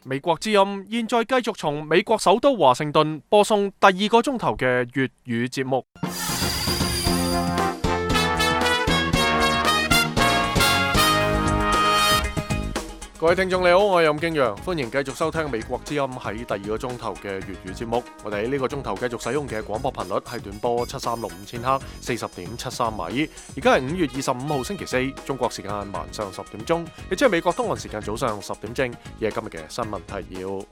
美國之音現在繼續從美國首都華盛頓播送第2個鐘頭嘅粵語節目。各位聽眾你好，我係任敬陽，歡迎繼續收聽美國之音喺第2個鐘頭嘅粵語節目。我哋喺呢個鐘頭繼續使用嘅廣播頻率係短波7365000赫40.73米。而家係5月25號星期四，中國時間晚上10點鐘，亦即係美國東岸時間早上10點正。而係今日嘅新聞提要：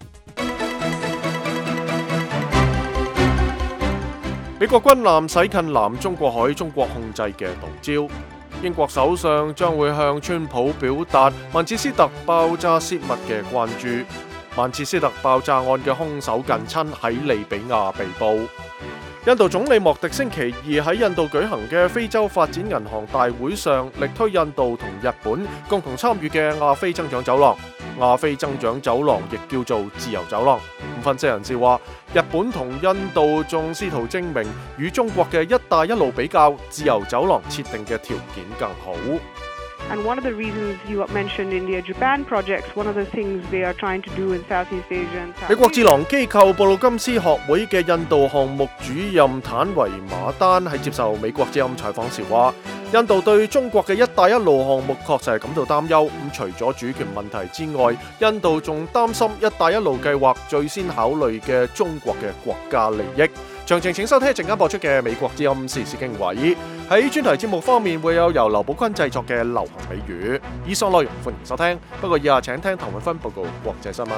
美國軍艦駛近南中國海，中國控制嘅島礁。英國首相將會向川普表達曼徹斯特爆炸泄密嘅關注。曼徹斯特爆炸案嘅兇手近親喺利比亞被捕。印度總理莫迪星期二喺印度舉行嘅非洲發展銀行大會上，力推印度同日本共同參與嘅亞非增長走廊。亞非增長走廊亦叫做自由走廊。分析人士話，日本同印度仲試圖證明與中國嘅一帶一路比較，自由走廊設定嘅條件更好。 And one of the reasons you mentioned India-Japan projects, one of the things they are trying to do in Southeast Asia and South 美國智囊機構布魯金斯學會嘅印度項目主任坦維馬丹喺接受美國之音採訪時話，印度對中國嘅一帶一路項目確實係感到擔憂。除咗主權問題之外，印度仲擔心一帶一路計劃最先考慮嘅中國嘅國家利益。詳情請收聽一陣間播出嘅美國之音時事經緯。喺專題節目方面會有由劉寶坤製作嘅流行美語。以上內容歡迎收聽，不過以下請聽譚永芬報告國際新聞。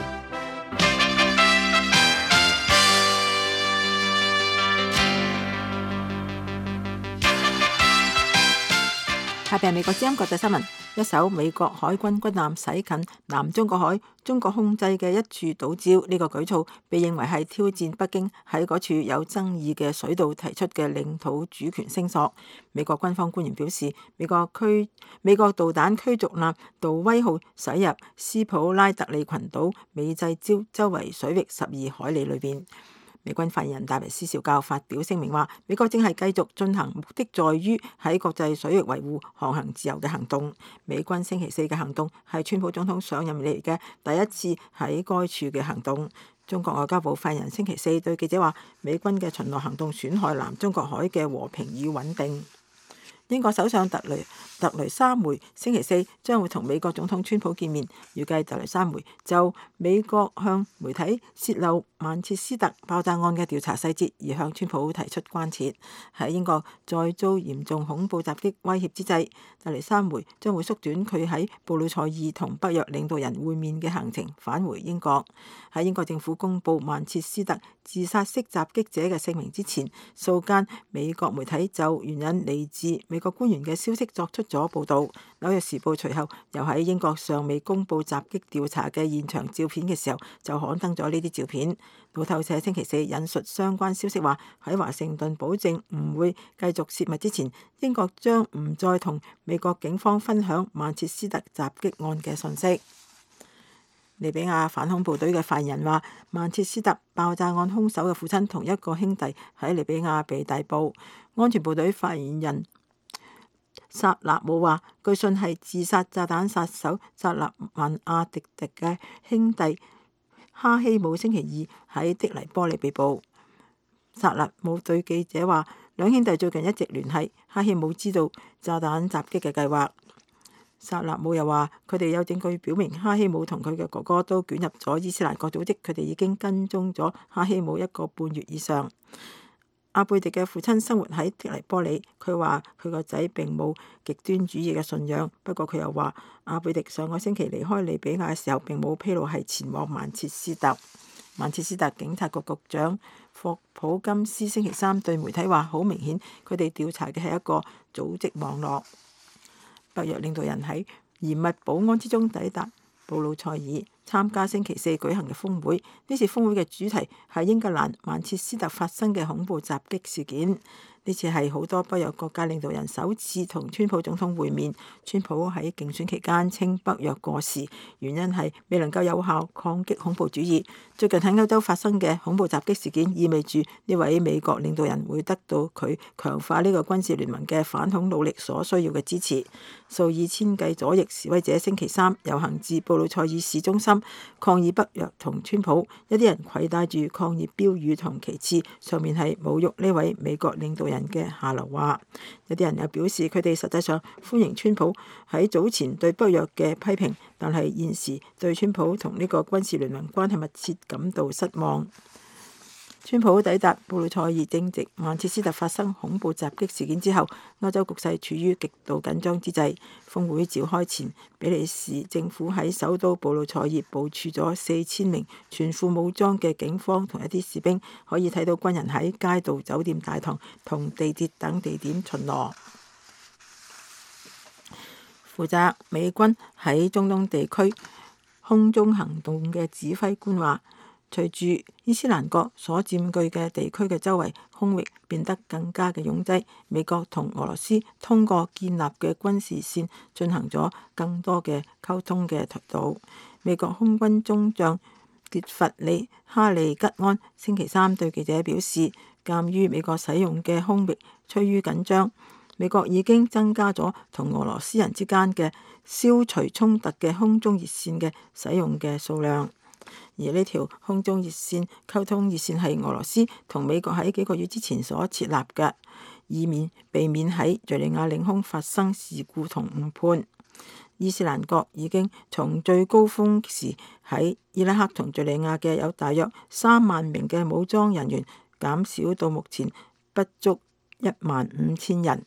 下邊係美國之音國際新聞。一艘美國海軍軍艦駛近南中國海，中國控制嘅一處島礁。呢個舉措被認為係挑戰北京喺嗰處有爭議嘅水道提出嘅領土主權聲索。美國軍方官員表示，美國導彈驅逐艦杜威號駛入斯普拉特利群島美濟礁周圍水域12海里裏邊。美軍發言人戴維斯少校發表聲明話，美國正係繼續進行目的在於喺國際水域維護航行自由嘅行動。美軍星期四嘅行動係川普總統上任以嚟嘅第一次喺該處嘅行動。中國外交部發言人星期四對記者話，美軍嘅巡邏行動損害南中國海嘅和平與穩定。英國首相特雷莎梅星期四將會同美國總統川普見面，預計特雷莎梅就美國向媒體泄露曼徹斯特爆炸案嘅調查細節而向川普提出關切。喺英國再遭嚴重恐怖襲擊威脅之際，特雷莎梅將會縮短佢喺布魯塞爾同北約領導人會面嘅行程，返回英國。喺英國政府公布曼徹斯特自殺式襲擊者嘅姓名之前，數間美國媒體就援引嚟自美國官員嘅消息作出咗報導。紐約時報隨後又喺英國尚未公布襲擊調查嘅現場照片嘅時候，就刊登咗呢啲照片。路透社星期四引述相關消息話，喺華盛頓保證唔會繼續泄密之前，英國將唔再同美國警方分享曼徹斯特襲擊案嘅信息。利比亞反恐部隊嘅發言人話，曼徹斯特爆炸案兇手嘅父親同一個兄弟喺利比亞被逮捕。安全部隊發言人薩納姆話，據信係自殺炸彈殺手薩勒曼阿迪迪嘅兄弟哈希姆星期二喺的黎波里被捕。薩勒姆對記者話，兩兄弟最近一直聯繫，哈希姆知道炸彈襲擊嘅計劃。薩勒姆又話，佢哋有證據表明哈希姆同佢嘅哥哥都捲入咗伊斯蘭國組織，佢哋已經跟蹤咗哈希姆1個半月以上。阿貝迪嘅父親生活喺的黎波里，佢話佢個仔並冇極端主義嘅信仰，不過佢又話阿貝迪上個星期離開利比亞嘅時候並冇披露係前往曼徹斯特。曼徹斯特警察局局長霍普金斯星期三對媒體話，好明顯佢哋調查嘅係一個組織網絡。北約領導人喺嚴密保安之中抵達布魯塞爾，參加星期四舉行嘅峰會。呢次峰會嘅主題係英格蘭曼徹斯特發生嘅恐怖襲擊事件。 呢次係好多北約國家領導人首次同川普總統會面。川普喺競選期間稱北約過時，原因係未能夠有效抗擊恐怖主義。最近喺歐洲發生嘅恐怖襲擊事件，意味住呢位美國領導人會得到佢強化呢個軍事聯盟嘅反恐努力所需要嘅支持。數以千計左翼示威者星期三遊行至布魯塞爾市中心，抗議北約同川普。一啲人攜帶住抗議標語同旗幟，上面係侮辱呢位美國領導人嘅下流話。有啲人又表示佢哋實際上歡迎川普喺早前對北約嘅批評，但係現時對川普同呢個軍事聯盟關係密切感到失望。川普抵達布魯塞爾正值曼徹斯特發生恐怖襲擊事件之後，歐洲局勢處於極度緊張之際。峰會召開前，比利時政府喺首都布魯塞爾部署咗4000名全副武裝嘅警方同一啲士兵，可以睇到軍人喺街道、酒店大堂同地鐵等地點巡邏。負責美軍喺中東地區空中行動嘅指揮官話，隨住伊斯蘭國所佔據嘅地區嘅周圍空域變得更加嘅擁擠，美國同俄羅斯通過建立嘅軍事線進行咗更多嘅溝通嘅渠道。美國空軍中將傑弗里·哈利吉安星期三對記者表示，鑑於美國使用嘅空域趨於緊張，美國已經增加咗同俄羅斯人之間嘅消除衝突嘅空中熱線嘅使用嘅數量。而呢條空中熱線溝通熱線係俄羅斯同美國喺幾個月之前所設立嘅，以避免喺敘利亞領空發生事故同誤判。伊斯蘭國已經從最高峰時喺伊拉克同敘利亞嘅有大約3萬名嘅武裝人員，減少到目前不足15000人。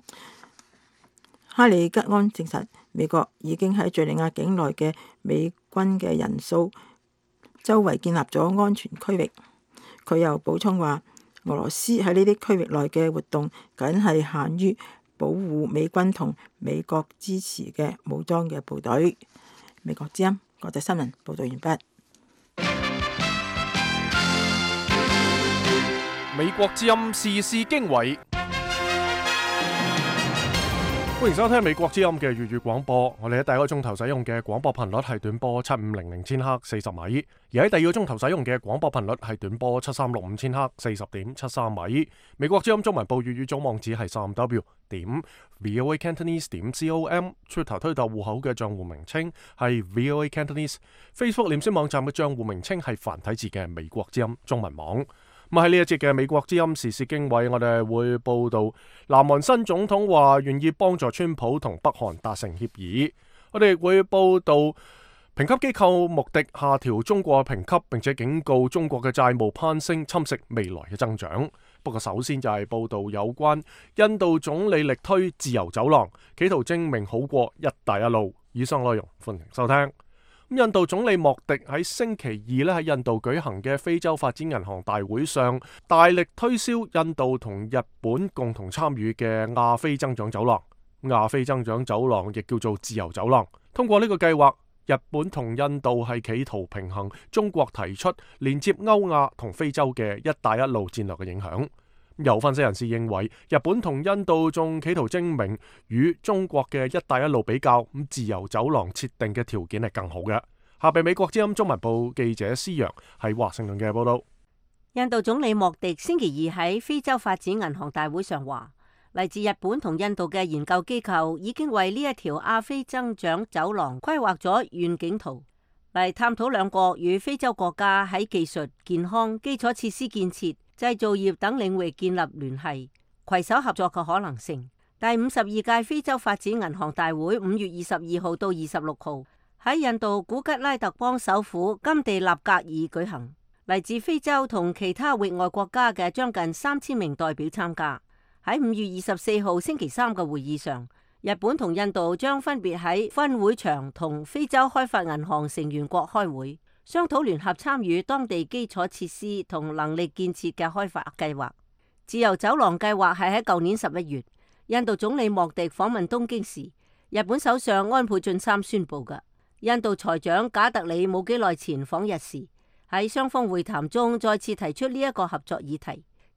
哈利吉安證實，美國已經喺敘利亞境內嘅美軍嘅人數周圍建立咗安全區域。佢又補充話，俄羅斯喺呢啲區域內嘅活動僅係限於保護美軍同美國支持嘅武裝嘅部隊。美國之音國際新聞報道完畢。 美國之音時事經緯。歡迎收聽美國之音嘅粵語廣播。我哋喺第一個鐘頭使用嘅廣播頻率係短波7500千赫40米，而喺第二個鐘頭使用嘅廣播頻率係短波7365千赫40.73米。美國之音中文部粵語總網址係3w.voacantonese.com，Twitter 推特戶口嘅賬戶名稱係 VOA Cantonese，Facebook 臉書網站嘅賬戶名稱係繁體字嘅美國之音中文網。咁喺呢一節嘅美國之音時事經緯，我哋會報道南韓新總統話願意幫助川普同北韓達成協議。我哋亦會報道評級機構穆迪下調中國評級，並且警告中國嘅債務攀升侵蝕未來嘅增長。不過首先就係報道有關印度總理力推自由走廊，企圖證明好過一帶一路。以上內容歡迎收聽。印度總理莫迪喺星期二喺印度舉行嘅非洲發展銀行大會上，大力推銷印度同日本共同參與嘅亞非增長走廊。亞非增長走廊亦叫做自由走廊。通過呢個計劃，日本同印度係企圖平衡中國提出連接歐亞同非洲嘅一帶一路戰略嘅影響。有分析人士認為，日本同印度仲企圖證明與中國嘅一帶一路比較，自由走廊設定嘅條件係更好嘅。下邊美國之音中文部記者施陽喺華盛頓嘅報道。 印度總理莫迪星期二喺非洲發展銀行大會上話，嚟自日本同印度嘅研究機構已經為呢一條亞非增長走廊規劃咗願景圖，嚟探討兩國與非洲國家喺技術、健康、基礎設施建設、製造業等領域建立聯繫、攜手合作嘅可能性。第52屆非洲發展銀行大會5月22號到26號喺印度古吉拉特邦首府甘地納格爾舉行，嚟自非洲同其他域外國家嘅將近3000名代表參加。喺5月24號星期三嘅會議上，日本同印度將分別喺分會場同非洲開發銀行成員國開會，商討聯合參與當地基礎設施同能力建設嘅開發計劃。自由走廊計劃係喺舊年11月，印度總理莫迪訪問東京時，日本首相安倍晉三宣布嘅。印度財長賈特里冇幾耐前訪日時，喺雙方會談中再次提出呢一個合作議題，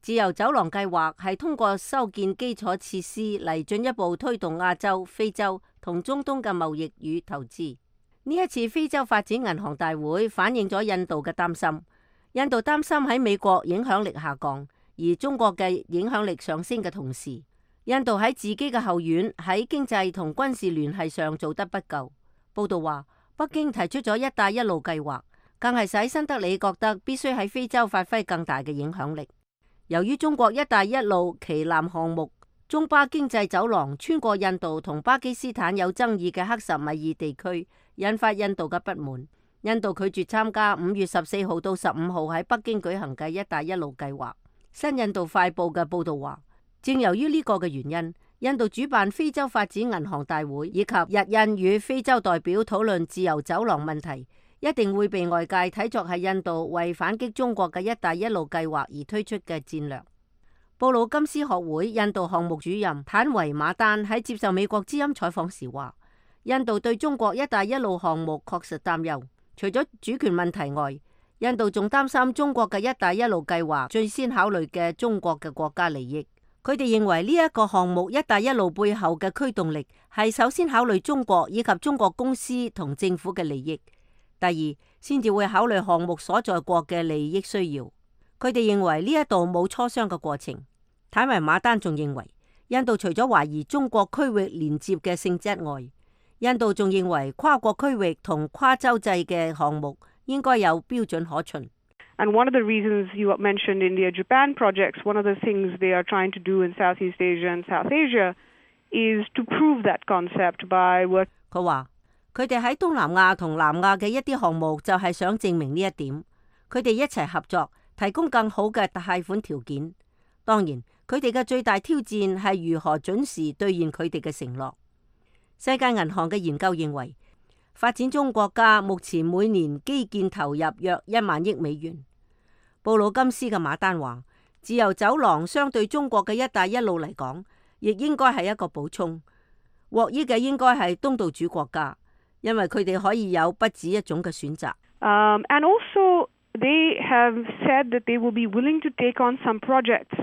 自由走廊計劃係通過修建基礎設施嚟進一步推動亞洲、非洲同中東嘅貿易與投資。呢一次非洲發展銀行大會反映咗印度嘅擔心。印度擔心喺美國影響力下降，而中國嘅影響力上升嘅同時，印度喺自己嘅後院喺經濟同軍事聯繫上做得不夠。報道話，北京提出咗一帶一路計劃，更係使新德里覺得必須喺非洲發揮更大嘅影響力。由於中國一帶一路旗艦項目中巴經濟走廊穿過印度同巴基斯坦有爭議嘅克什米爾地區，引發印度嘅不滿。印度拒絕參加5月14號到15號喺北京舉行嘅一帶一路計劃。新印度快報嘅報道話，正由於呢個嘅原因，印度主辦非洲發展銀行大會以及日印與非洲代表討論自由走廊問題，一定會被外界睇作係印度為反擊中國嘅一帶一路計劃而推出嘅戰略。布魯金斯學會印度項目主任坦維馬丹喺接受美國之音採訪時話，印度對中國一帶一路項目確實擔憂，除咗主權問題外，印度仲擔心中國嘅一帶一路計劃最先考慮嘅中國嘅國家利益。佢哋認為呢一個項目一帶一路背後嘅驅動力係首先考慮中國以及中國公司同政府嘅利益。第二，先至會考慮項目所在國嘅利益需要。佢哋認為呢一度冇磋商嘅過程。坦維馬丹仲認為，印度除咗懷疑中國區域連接嘅性質外，印度仲認為跨國區域同跨洲際嘅項目應該有標準可循。 And one of the reasons you mentioned India-Japan projects, one of the things they are trying to do in Southeast Asia and South Asia is to prove that concept by work. 佢話佢哋喺東南亞同南亞嘅一啲項目就係想證明呢一點，佢哋一齊合作，提供更好嘅貸款條件。當然，佢哋嘅最大挑戰係如何準時兌現佢哋嘅承諾。世界銀行嘅研究認為，發展中國家目前每年基建投入約1萬億美元。布魯金斯嘅馬丹話，自由走廊相對中國嘅一帶一路嚟講，亦應該係一個補充。獲益嘅應該係東道主國家，因為佢哋可以有不止一種嘅選擇。 And also, they have said that they will be willing to take on some projects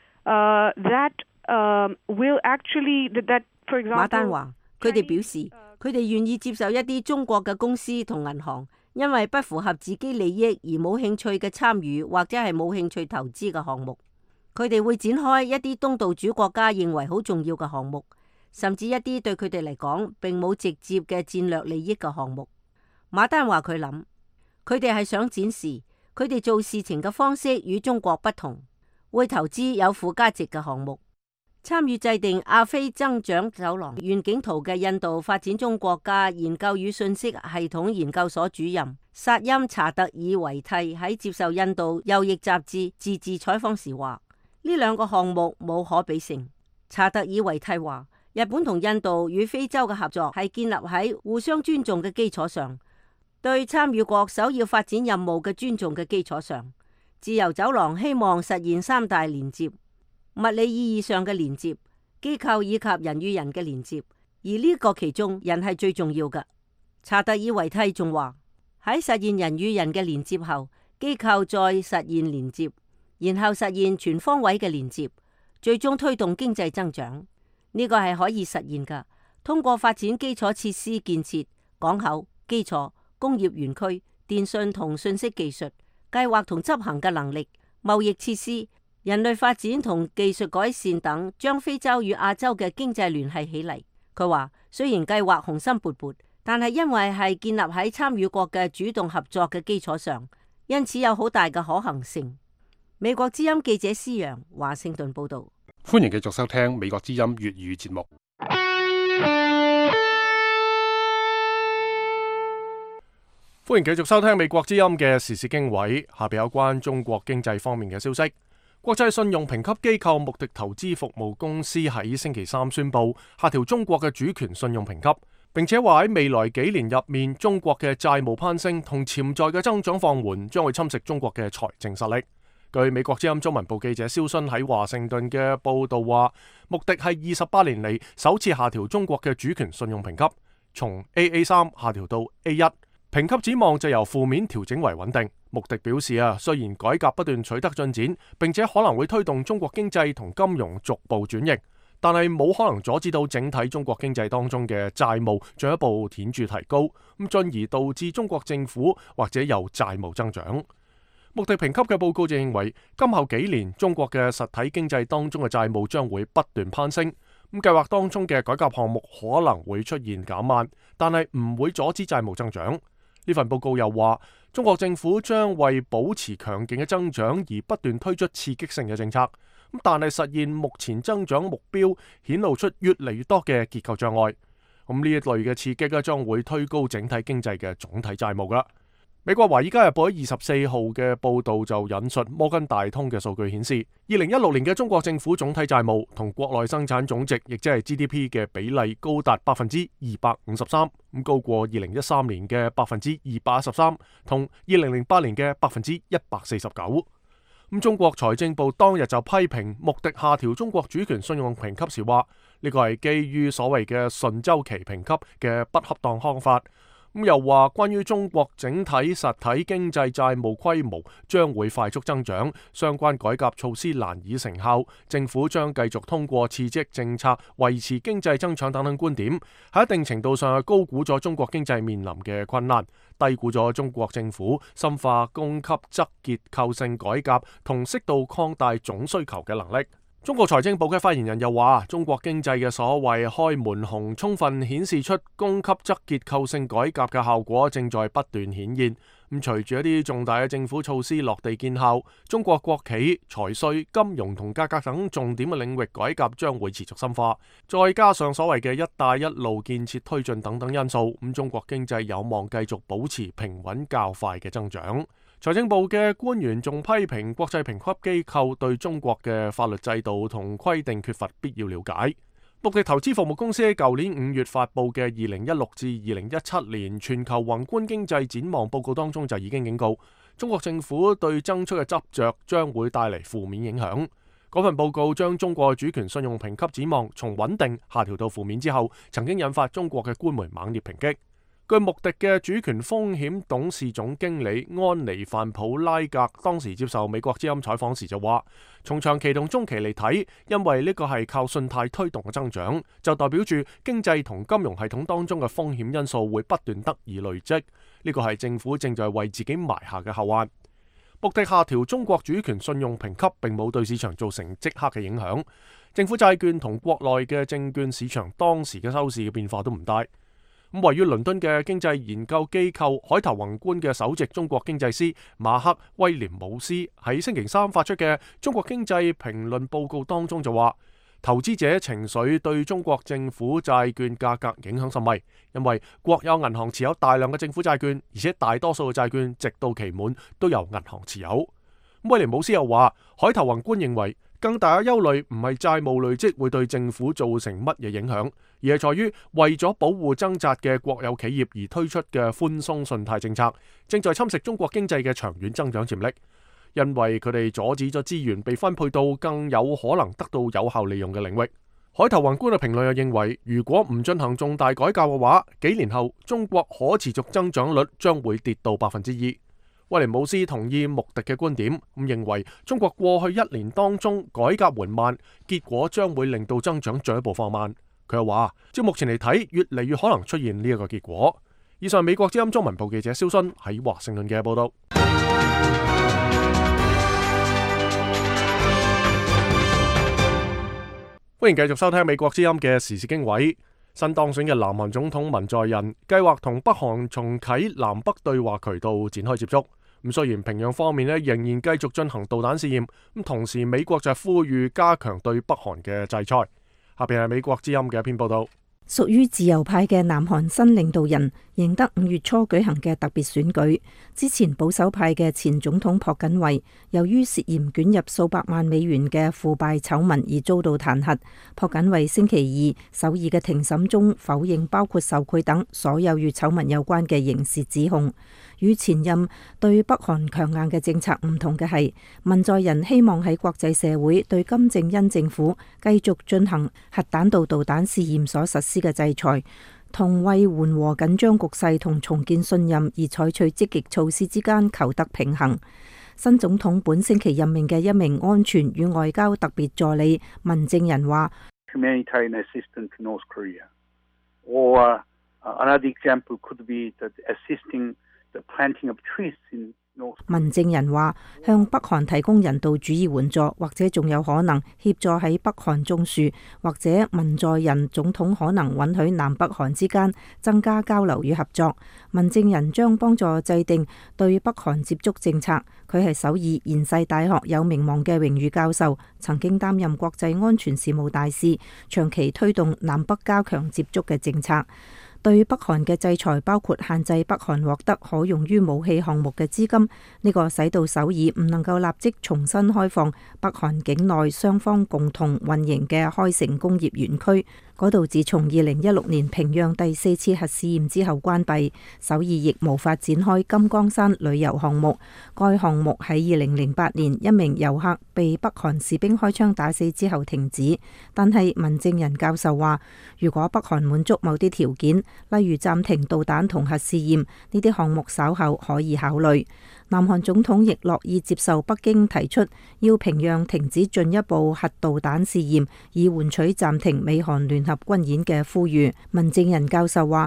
that will actually that, for example. 馬丹話，佢哋表示，佢哋願意接受一啲中國嘅公司同銀行，因為不符合自己利益而冇興趣嘅參與或者係冇興趣投資嘅項目。佢哋會展開一啲東道主國家認為好重要嘅項目，甚至一啲對佢哋嚟講並冇直接嘅戰略利益嘅項目。馬丹話佢諗，佢哋係想展示佢哋做事情嘅方式與中國不同，會投資有附加值嘅項目。參與制定亞非增長走廊願景圖嘅印度發展中國家研究與信息系統研究所主任薩欽查特爾維蒂喺接受印度右翼雜誌自治採訪時話，呢兩個項目冇可比性。查特爾維蒂話，日本同印度與非洲嘅合作係建立喺互相尊重嘅基礎上，對參與國首要發展任務嘅尊重嘅基礎上。自由走廊希望實現3大連接：物理意義上嘅連接、機構以及人與人嘅連接，而呢個其中人係最重要嘅。查特爾維蒂仲話，喺實現人與人嘅連接後，機構再實現連接，然後實現全方位嘅連接，最終推動經濟增長。呢個係可以實現㗎，通過發展基礎設施建設、港口、基礎、工業園區、電信同信息技術、計劃同執行嘅能力、貿易設施、人類發展同技術改善等，將非洲與亞洲嘅經濟聯繫起嚟。佢話，雖然計劃雄心勃勃，但係因為係建立喺參與國嘅主動合作嘅基礎上，因此有好大嘅可行性。美國之音記者施揚華盛頓報道。 歡迎繼續收聽美國之音粵語節目。歡迎繼續收聽美國之音嘅時事經緯，下邊有關中國經濟方面嘅消息。國際信用評級機構穆迪投資服務公司喺星期三宣布下調中國嘅主權信用評級，並且話喺未來幾年入面，中國嘅債務攀升同潛在嘅增長放緩將會侵蝕中國嘅財政實力。據美國之音中文部記者蕭勳喺華盛頓嘅報道話，穆迪係28年嚟首次下調中國嘅主權信用評級，從 AA3 下調到A1，評級展望就由負面調整為穩定。 穆迪表示雖然改革不斷取得進展，並且可能會推動中國經濟同金融逐步轉型，但係冇可能阻止到整體中國經濟當中嘅債務進一步顯著提高，咁進而導致中國政府或者有債務增長。穆迪評級嘅報告就認為，今後幾年中國嘅實體經濟當中嘅債務將會不斷攀升，咁計劃當中嘅改革項目可能會出現減慢，但係唔會阻止債務增長。呢份報告又話，中國政府將為保持強勁嘅增長而不斷推出刺激性嘅政策，但係實現目前增長目標顯露出越嚟越多嘅結構障礙。咁呢一類嘅刺激將會推高整體經濟嘅總體債務㗎。美國華爾街日報喺24號嘅報導就引述摩根大通嘅數據顯示，2016年嘅中國政府總體債務同國內生產總值，亦即係 GDP 嘅比例高達253%，咁高過2013年嘅213%，同2008年嘅149%。咁中國財政部當日就批評穆迪下調中國主權信用評級時話，呢個係基於所謂嘅順周期評級嘅不恰當方法。咁又話，關於中國整體實體經濟債務規模將會快速增長，相關改革措施難以成效，政府將繼續通過刺激政策維持經濟增長等等觀點，喺一定程度上係高估咗中國經濟面臨嘅困難，低估咗中國政府深化供給側結構性改革同適度擴大總需求嘅能力。中國財政部嘅發言人又話，中國經濟嘅所謂開門紅，充分顯示出供給側結構性改革嘅效果正在不斷顯現。咁隨住一啲重大嘅政府措施落地見效，中國國企、財稅、金融同價格等重點嘅領域改革將會持續深化。再加上所謂嘅一帶一路建設推進等等因素，咁中國經濟有望繼續保持平穩較快嘅增長。財政部嘅官員仲批評國際評級機構對中國嘅法律制度同規定缺乏必要了解。穆迪投資服務公司喺舊年5月發布嘅2016至2017年全球宏觀經濟展望報告當中就已經警告，中國政府對增速嘅執着將會帶嚟負面影響。嗰份報告將中國主權信用評級展望從穩定下調到負面之後，曾經引發中國嘅官媒猛烈抨擊。據穆迪嘅主權風險董事總經理安妮范普拉格當時接受美國之音採訪時就話，從長期同中期嚟睇，因為呢個係靠信貸推動嘅增長，就代表住經濟同金融系統當中嘅風險因素會不斷得以累積，呢個係政府正在為自己埋下嘅後患。穆迪下調中國主權信用評級並冇對市場造成即刻嘅影響，政府債券同國內嘅證券市場當時嘅收市嘅變化都唔大。位於倫敦嘅經濟研究機構海頭宏觀嘅首席中國經濟師馬克威廉姆斯喺星期三發出嘅中國經濟評論報告當中就話，投資者情緒對中國政府債券價格影響甚微，因為國有銀行持有大量嘅政府債券，而且大多數嘅債券直到期滿都由銀行持有。威廉姆斯又話，海頭宏觀認為更大嘅憂慮唔係債務累積會對政府造成乜嘢影響，而係在於為咗保護掙扎嘅國有企業而推出嘅寬鬆信貸政策，正在侵蝕中國經濟嘅長遠增長潛力，因為佢哋阻止咗資源被分配到更有可能得到有效利用嘅領域。海頭宏觀嘅評論又認為，如果唔進行重大改革嘅話，幾年後中國可持續增長率將會跌到2%。威廉姆斯同意穆迪嘅觀點，咁認為中國過去1年當中改革緩慢，結果將會令到增長進一步放慢。佢又話，照目前嚟睇，越嚟越可能出現呢一個結果。以上美國之音中文部記者蕭勳喺華盛頓嘅報道。歡迎繼續收聽美國之音嘅時事經緯。新當選嘅南韓總統文在寅計劃同北韓重啟南北對話渠道展開接觸。咁雖然平壤方面仍然繼續進行導彈試驗，咁同時美國就呼籲加強對北韓嘅制裁。下邊係美國之音嘅一篇報道。 屬於自由派嘅南韓新領導人贏得5月初舉行嘅特別選舉。之前保守派嘅前總統朴槿惠由於涉嫌捲入數百萬美元嘅腐敗醜聞而遭到彈劾。朴槿惠星期二首爾嘅庭審中否認包括受賄等所有與醜聞有關嘅刑事指控。與前任對北韓強硬嘅政策唔同嘅係，文在寅希望喺國際社會對金正恩政府繼續進行核彈道導彈試驗所實施嘅制裁， 同為緩和緊張局勢同重建信任而採取積極措施之間求得平衡。新總統本星期任命嘅一名安全與外交特別助理文正仁話：文正仁話，向北韓提供人道主義援助，或者仲有可能協助喺北韓種樹，或者文在寅總統可能允許南北韓之間增加交流與合作。文正仁將幫助制定對北韓接觸政策。佢係首爾延世大學有名望嘅榮譽教授，曾經擔任國際安全事務大使，長期推動南北加強接觸嘅政策。對北韓嘅制裁包括限制北韓獲得可用於武器項目嘅資金，呢個使到首爾唔能夠立即重新開放北韓境內雙方共同運營嘅開城工業園區。嗰度自從2016年平壤第4次核試驗之後關閉，首爾亦無法展開金剛山旅遊項目。該項目喺2008年一名遊客被北韓士兵開槍打死之後停止。但係文正仁教授話，如果北韓滿足某啲條件，例如暫停導彈同核試驗，呢啲項目稍後可以考慮。南韓總統亦樂意接受北京提出要平壤停止進一步核導彈試驗，以換取暫停美韓聯合軍演嘅呼籲。文正仁教授話：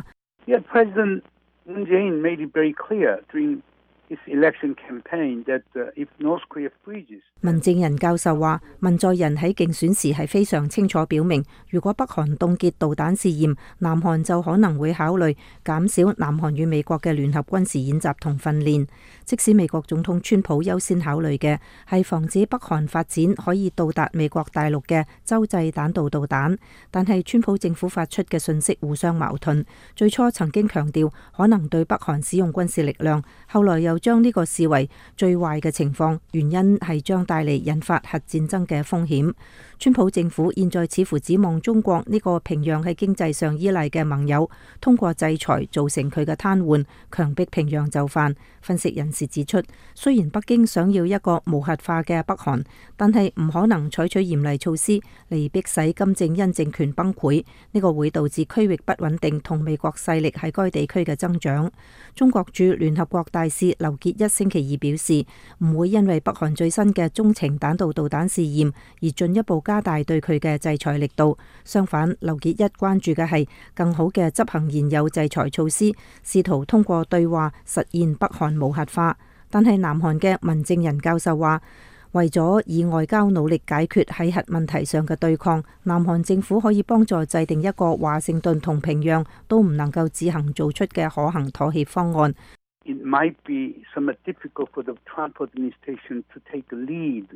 文正仁教授話，文在寅喺競選時係非常清楚表明，如果北韓凍結導彈試驗，南韓就可能會考慮減少南韓與美國嘅聯合軍事演習同訓練。即使美國總統川普優先考慮嘅係防止北韓發展可以到達美國大陸嘅洲際彈道導彈，但係川普政府發出嘅信息互相矛盾。最初曾經強調可能對北韓使用軍事力量，後來又將呢個視為最壞嘅情況，原因係將帶嚟引發核戰爭嘅風險。川普政府現在似乎指望中國呢個平壤喺經濟上依賴嘅盟友，通過制裁造成佢嘅癱瘓，強迫平壤就範。分析人士指出，雖然北京想要一個無核化嘅北韓，但係唔可能採取嚴厲措施嚟迫使金正恩政權崩潰，呢個會導致區域不穩定同美國勢力喺該地區嘅增長。中國駐聯合國大使劉結一星期二表示，唔會因為北韓最新嘅中程彈道導彈試驗而進一步加大對佢嘅制裁力度。相反，劉結一關注嘅係更好嘅執行現有制裁措施，試圖通過對話實現北韓無核化。但係南韓嘅文正仁教授話，為咗以外交努力解決喺核問題上嘅對抗，南韓政府可以幫助制定一個華盛頓同平壤都唔能夠自行做出嘅可行妥協方案。 It might be somewhat difficult for the Trump administration to take the lead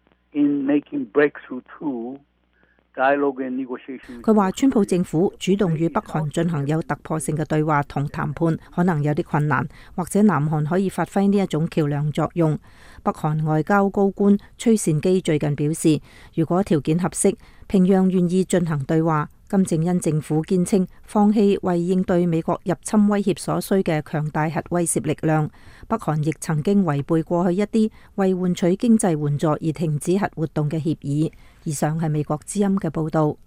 in making breakthrough to dialogue and negotiation. 佢話川普政府主動與北韓進行有突破性嘅對話同談判，可能有啲困難，或者南韓可以發揮呢一種橋樑作用。北韓外交高官崔善基最近表示，如果條件合適，平壤願意進行對話。金正恩政府堅稱放棄為應對美國入侵威脅所需嘅強大核威懾力量。北韓亦曾經違背過去一啲為換取經濟援助而停止核活動嘅協議。以上係美國之音嘅報導。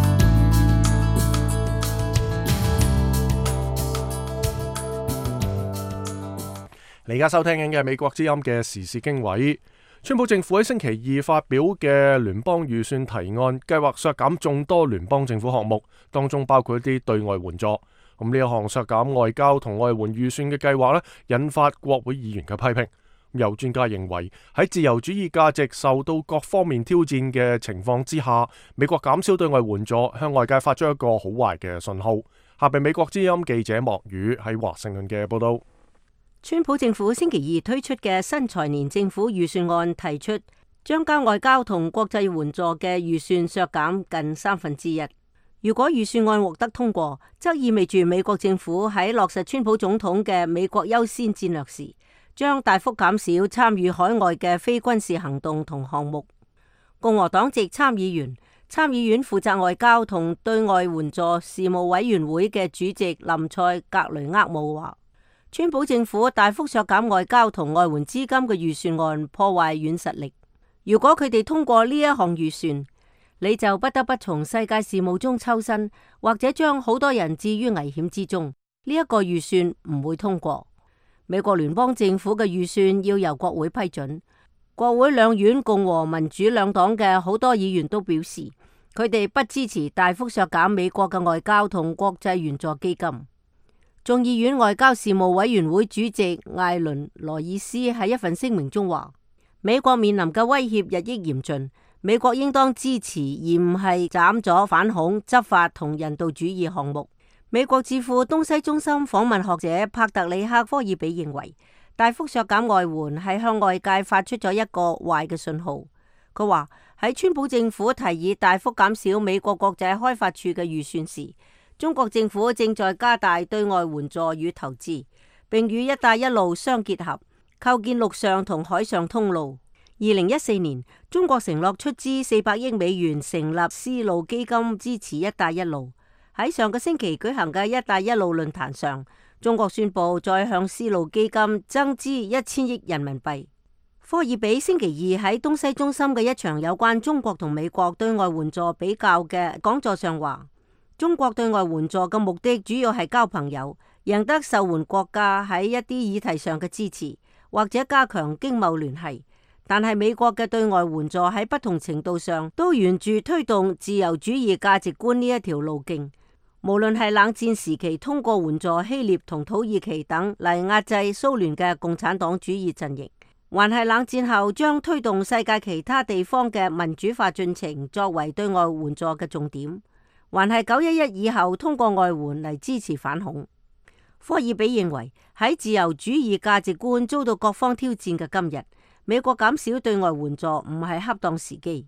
你而家收聽緊嘅係美國之音嘅時事經緯。川普政府喺星期二發表嘅聯邦預算提案，計劃削減眾多聯邦政府項目，當中包括一啲對外援助。咁呢一項削減外交同外援預算嘅計劃呢，引發國會議員嘅批評。有專家認為喺自由主義價值受到各方面挑戰嘅情況之下，美國減少對外援助，向外界發出一個好壞嘅信號。下邊美國之音記者莫宇喺華盛頓嘅報道。 川普政府星期二推出嘅新財年政府預算案提出，將交外交同國際援助嘅預算削減近1/3。如果預算案獲得通過，則意味住美國政府喺落實川普總統嘅美國優先戰略時，將大幅減少參與海外嘅非軍事行動同項目。共和黨籍參議員、參議院負責外交同對外援助事務委員會嘅主席林賽格雷厄姆話，川普政府大幅削減外交同外援資金嘅預算案破壞軟實力。如果佢哋通過呢一項預算， 你就不得不從世界事務中抽身，或者將好多人置於危險之中。呢一個預算唔會通過。美國聯邦政府嘅預算要由國會批准。國會兩院共和民主兩黨嘅好多議員都表示，佢哋不支持大幅削減美國嘅外交同國際援助基金。眾議院外交事務委員會主席艾倫羅爾斯喺一份聲明中話，美國面臨嘅威脅日益嚴峻，美國應當支持而唔係斬咗反恐、執法同人道主義項目。美國智庫東西中心訪問學者帕特里克科爾比認為，大幅削減外援係向外界發出咗一個壞嘅信號。佢話喺川普政府提議大幅減少美國國際開發處嘅預算時，中國政府正在加大對外援助與投資，並與一帶一路相結合，構建陸上同海上通路。2014年，中國承諾出資400億美元成立絲路基金，支持一帶一路。喺上個星期舉行嘅一帶一路論壇上，中國宣布再向絲路基金增資1000億人民幣。科爾比星期二喺東西中心嘅一場有關中國同美國對外援助比較嘅講座上話，中國對外援助嘅目的主要係交朋友，贏得受援國家喺一啲議題上嘅支持，或者加強經貿聯繫。但係美國嘅對外援助喺不同程度上都沿住推動自由主義價值觀呢一條路徑。無論係冷戰時期通過援助希臘同土耳其等嚟壓制蘇聯嘅共產黨主義陣營，還係冷戰後將推動世界其他地方嘅民主化進程作為對外援助嘅重點，還係911以後通過外援嚟支持反恐。科爾比認為喺自由主義價值觀遭到各方挑戰嘅今日，美國減少對外援助唔係恰當時機。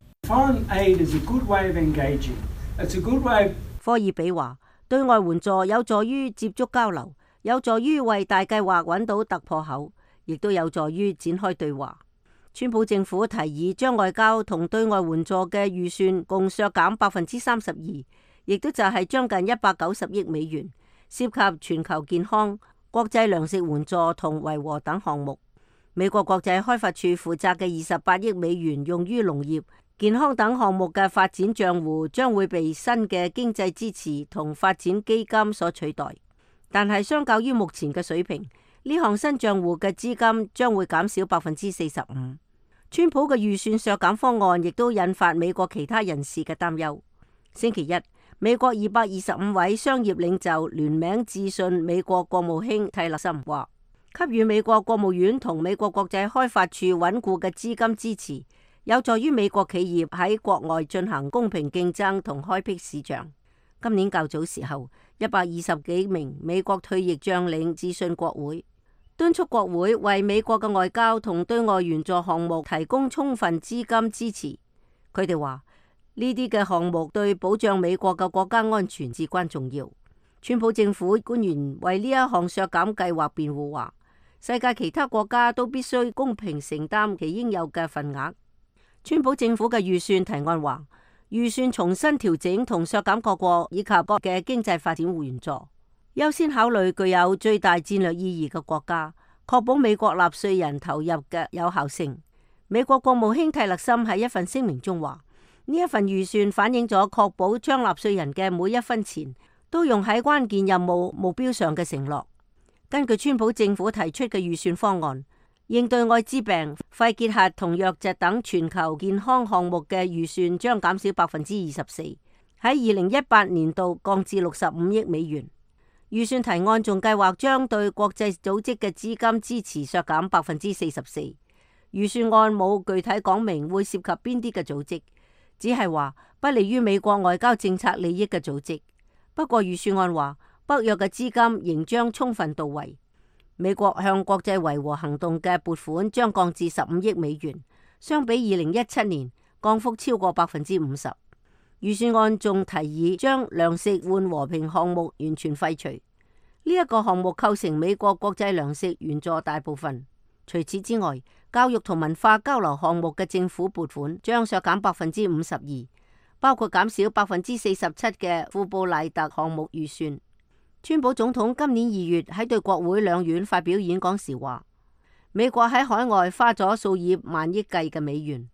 科爾比話，對外援助有助於接觸交流，有助於為大計劃揾到突破口，亦都有助於展開對話。川普政府提議將外交同對外援助嘅預算共削減32%，亦都就係將近190億美元，涉及全球健康、國際糧食援助同維和等項目。美國國際開發處負責嘅28億美元用於農業、健康等項目嘅發展賬戶將會被新嘅經濟支持同發展基金所取代，但係相較於目前嘅水平，呢項新賬戶嘅資金將會減少45%。川普嘅預算削減方案亦都引發美國其他人士嘅擔憂。星期一，美國225位商業領袖聯名致信美國國務卿蒂勒森，話給予美國國務院同美國國際開發處穩固嘅資金支持，有助於美國企業喺國外進行公平競爭同開闢市場。今年較早時候，120幾名美國退役將領致信國會，敦促國會為美國嘅外交同對外援助項目提供充分資金支持。佢哋話呢啲嘅項目對保障美國嘅國家安全至關重要。川普政府官員為呢一項削減計劃辯護話，世界其他國家都必須公平承擔其應有嘅份額。川普政府嘅預算提案話，預算重新調整同削減各國以及各嘅經濟發展援助，優先考慮具有最大戰略意義嘅國家，確保美國納稅人投入嘅有效性。美國國務卿蒂勒森喺一份聲明中話，呢一份預算反映咗確保將納稅人嘅每一分錢都用喺關鍵任務目標上嘅承諾。根據川普政府提出嘅預算方案，應對艾滋病、肺結核同瘧疾等全球健康項目嘅預算將減少24%，喺2018年度降至65億美元。預算提案仲計劃將對國際組織嘅資金支持削減44%。預算案冇具體講明會涉及邊啲嘅組織，只係話不利於美國外交政策利益嘅組織。不過預算案話，北約嘅資金仍將充分到位。美國向國際維和行動嘅撥款將降至15億美元，相比2017年降幅超過50%。預算案仲提議將糧食換和平項目完全廢除，呢一個項目構成美國國際糧食援助大部分。除此之外，教育同文化交流項目嘅政府撥款將削減52%，包括減少47%嘅庫布賴特項目預算。川普總統今年2月喺對國會兩院發表演講時話，美國喺海外花咗數以萬億計嘅美元，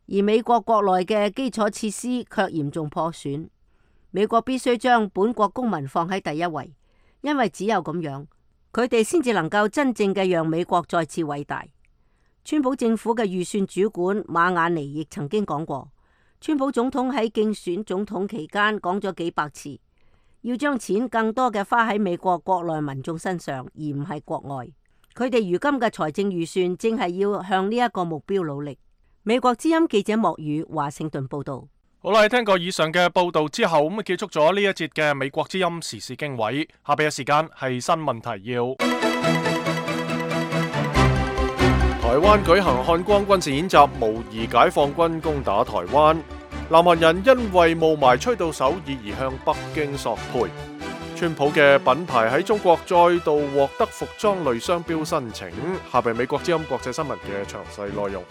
而美國國內嘅基礎設施卻嚴重破損。美國必須將本國公民放喺第一位，因為只有咁樣，佢哋先至能夠真正嘅讓美國再次偉大。川普政府嘅預算主管馬雅尼亦曾經講過，川普總統喺競選總統期間講咗幾百次，要將錢更多嘅花喺美國國內民眾身上，而唔係國外。佢哋如今嘅財政預算正係要向呢一個目標努力。美國之音記者莫宇華盛頓報道。 好啦，聽過以上嘅報道之後，咁結束咗呢一節嘅美國之音時事經緯。下邊嘅時間係新聞提要。台灣舉行漢光軍事演習，模擬解放軍攻打台灣。南韓人因為霧霾吹到首爾而向北京索賠。川普嘅品牌喺中國再度獲得服裝類商標申請。下邊美國之音國際新聞嘅詳細內容。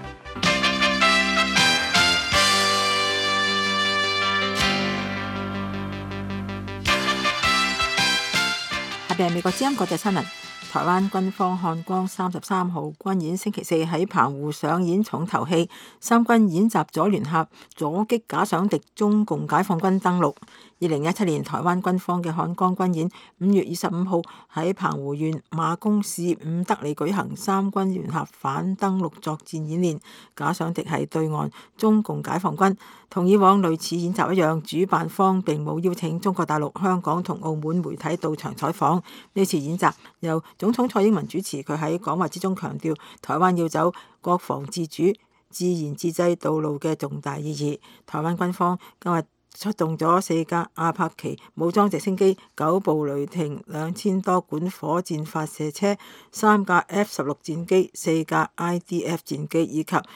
下邊係美國之音國際新聞。台灣軍方漢光33號軍演星期四喺澎湖上演重頭戲，三軍演習左聯合阻擊假想敵中共解放軍登陸。2017年台灣軍方嘅漢光軍演5月25號喺澎湖縣馬公市伍德里舉行三軍聯合反登陸作戰演練，假想敵係對岸中共解放軍。同以往類似演習一樣，主辦方並冇邀請中國大陸、香港同澳門媒體到場採訪。呢次演習由總統蔡英文主持，佢喺講話之中強調台灣要走國防自主、自然自制道路嘅重大意義。台灣軍方今日出動咗4架阿帕奇武裝直升機、9部雷霆、2000多管火箭發射車、3架 F-16 戰機、4架 IDF 戰機以及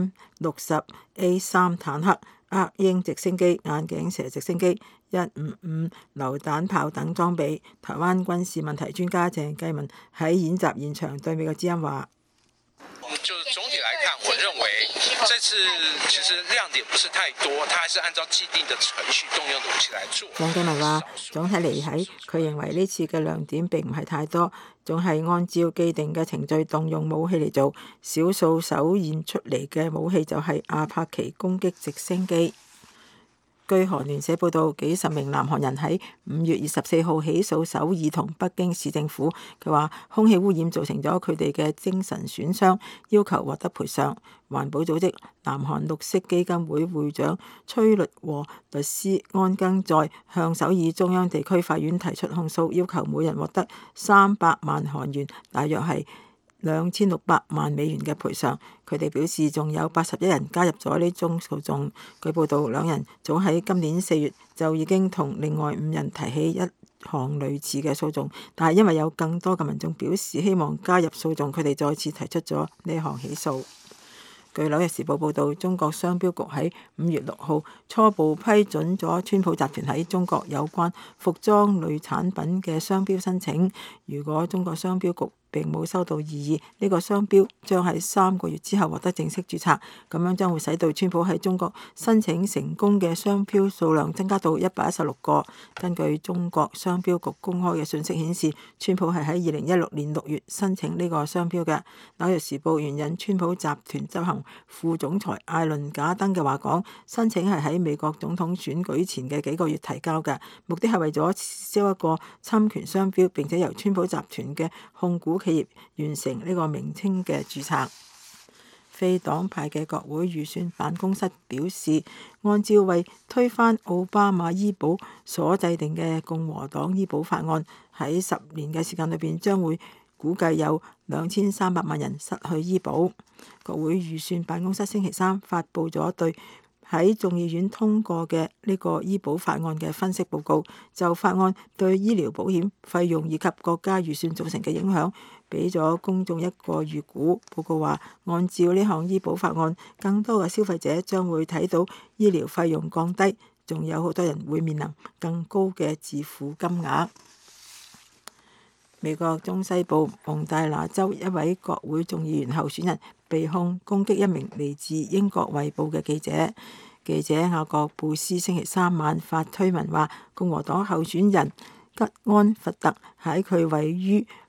M60A3 坦克、黑鷹直升機、眼鏡蛇直升機、155榴彈炮等裝備。台灣軍事問題專家鄭繼文喺演習現場對美國之音話： 就是總體來看，我認為這次其實亮點不是太多，他還是按照既定的程序動用武器來做。 鄭繼文話：總體嚟睇，佢認為呢次嘅亮點並唔係太多，總係按照既定嘅程序動用武器嚟做。少數首現出嚟嘅武器就係阿帕奇攻擊直升機。據韓聯社報道，幾十名南韓人喺5月24號起訴首爾同北京市政府。佢話空氣污染造成咗佢哋嘅精神損傷，要求獲得賠償。環保組織南韓綠色基金會會長崔律和律師安更在向首爾中央地區法院提出控訴，要求每人獲得300萬韓元，大約係2600萬美元嘅賠償。佢哋表示仲有81人加入咗呢宗訴訟。據報道，兩人早喺今年4月就已經同另外5人提起一項類似嘅訴訟，但係因為有更多嘅民眾表示希望加入訴訟，佢哋再次提出咗呢項起訴。據紐約時報報導，中國商標局喺5月6號初步批准咗川普集團喺中國有關服裝類產品嘅商標申請。如果中國商標局並冇收到異議，呢個商標將喺3個月之後獲得正式註冊，咁樣將會使到川普喺中國申請成功嘅商標數量增加到116個。根據中國商標局公開嘅信息顯示，川普係喺2016年6月申請呢個商標嘅。紐約時報援引川普集團執行副總裁艾倫賈登嘅話講，申請係喺美國總統選舉前嘅幾個月提交嘅，目的係為咗撤銷一個侵權商標，並且由川普集團嘅控股企業完成呢個名稱嘅註冊。非黨派嘅國會預算辦公室表示，按照為推翻奧巴馬醫保所制定嘅共和黨醫保法案，喺10年嘅時間裏邊將會估計有2300萬人失去醫保。國會預算辦公室星期三發布咗對喺眾議院通過嘅呢個醫保法案嘅分析報告，就法案對醫療保險費用以及國家預算造成嘅影響，俾咗公眾一個預估。報告話，按照呢項醫保法案，更多嘅消費者將會睇到醫療費用降低，仲有好多人會面臨更高嘅自付金額。美國中西部蒙大拿州一位國會眾議員候選人被控攻擊一名嚟自英國衛報嘅記者。記者雅各布斯星期三晚發推文話，共和黨候選人吉安弗特喺佢位於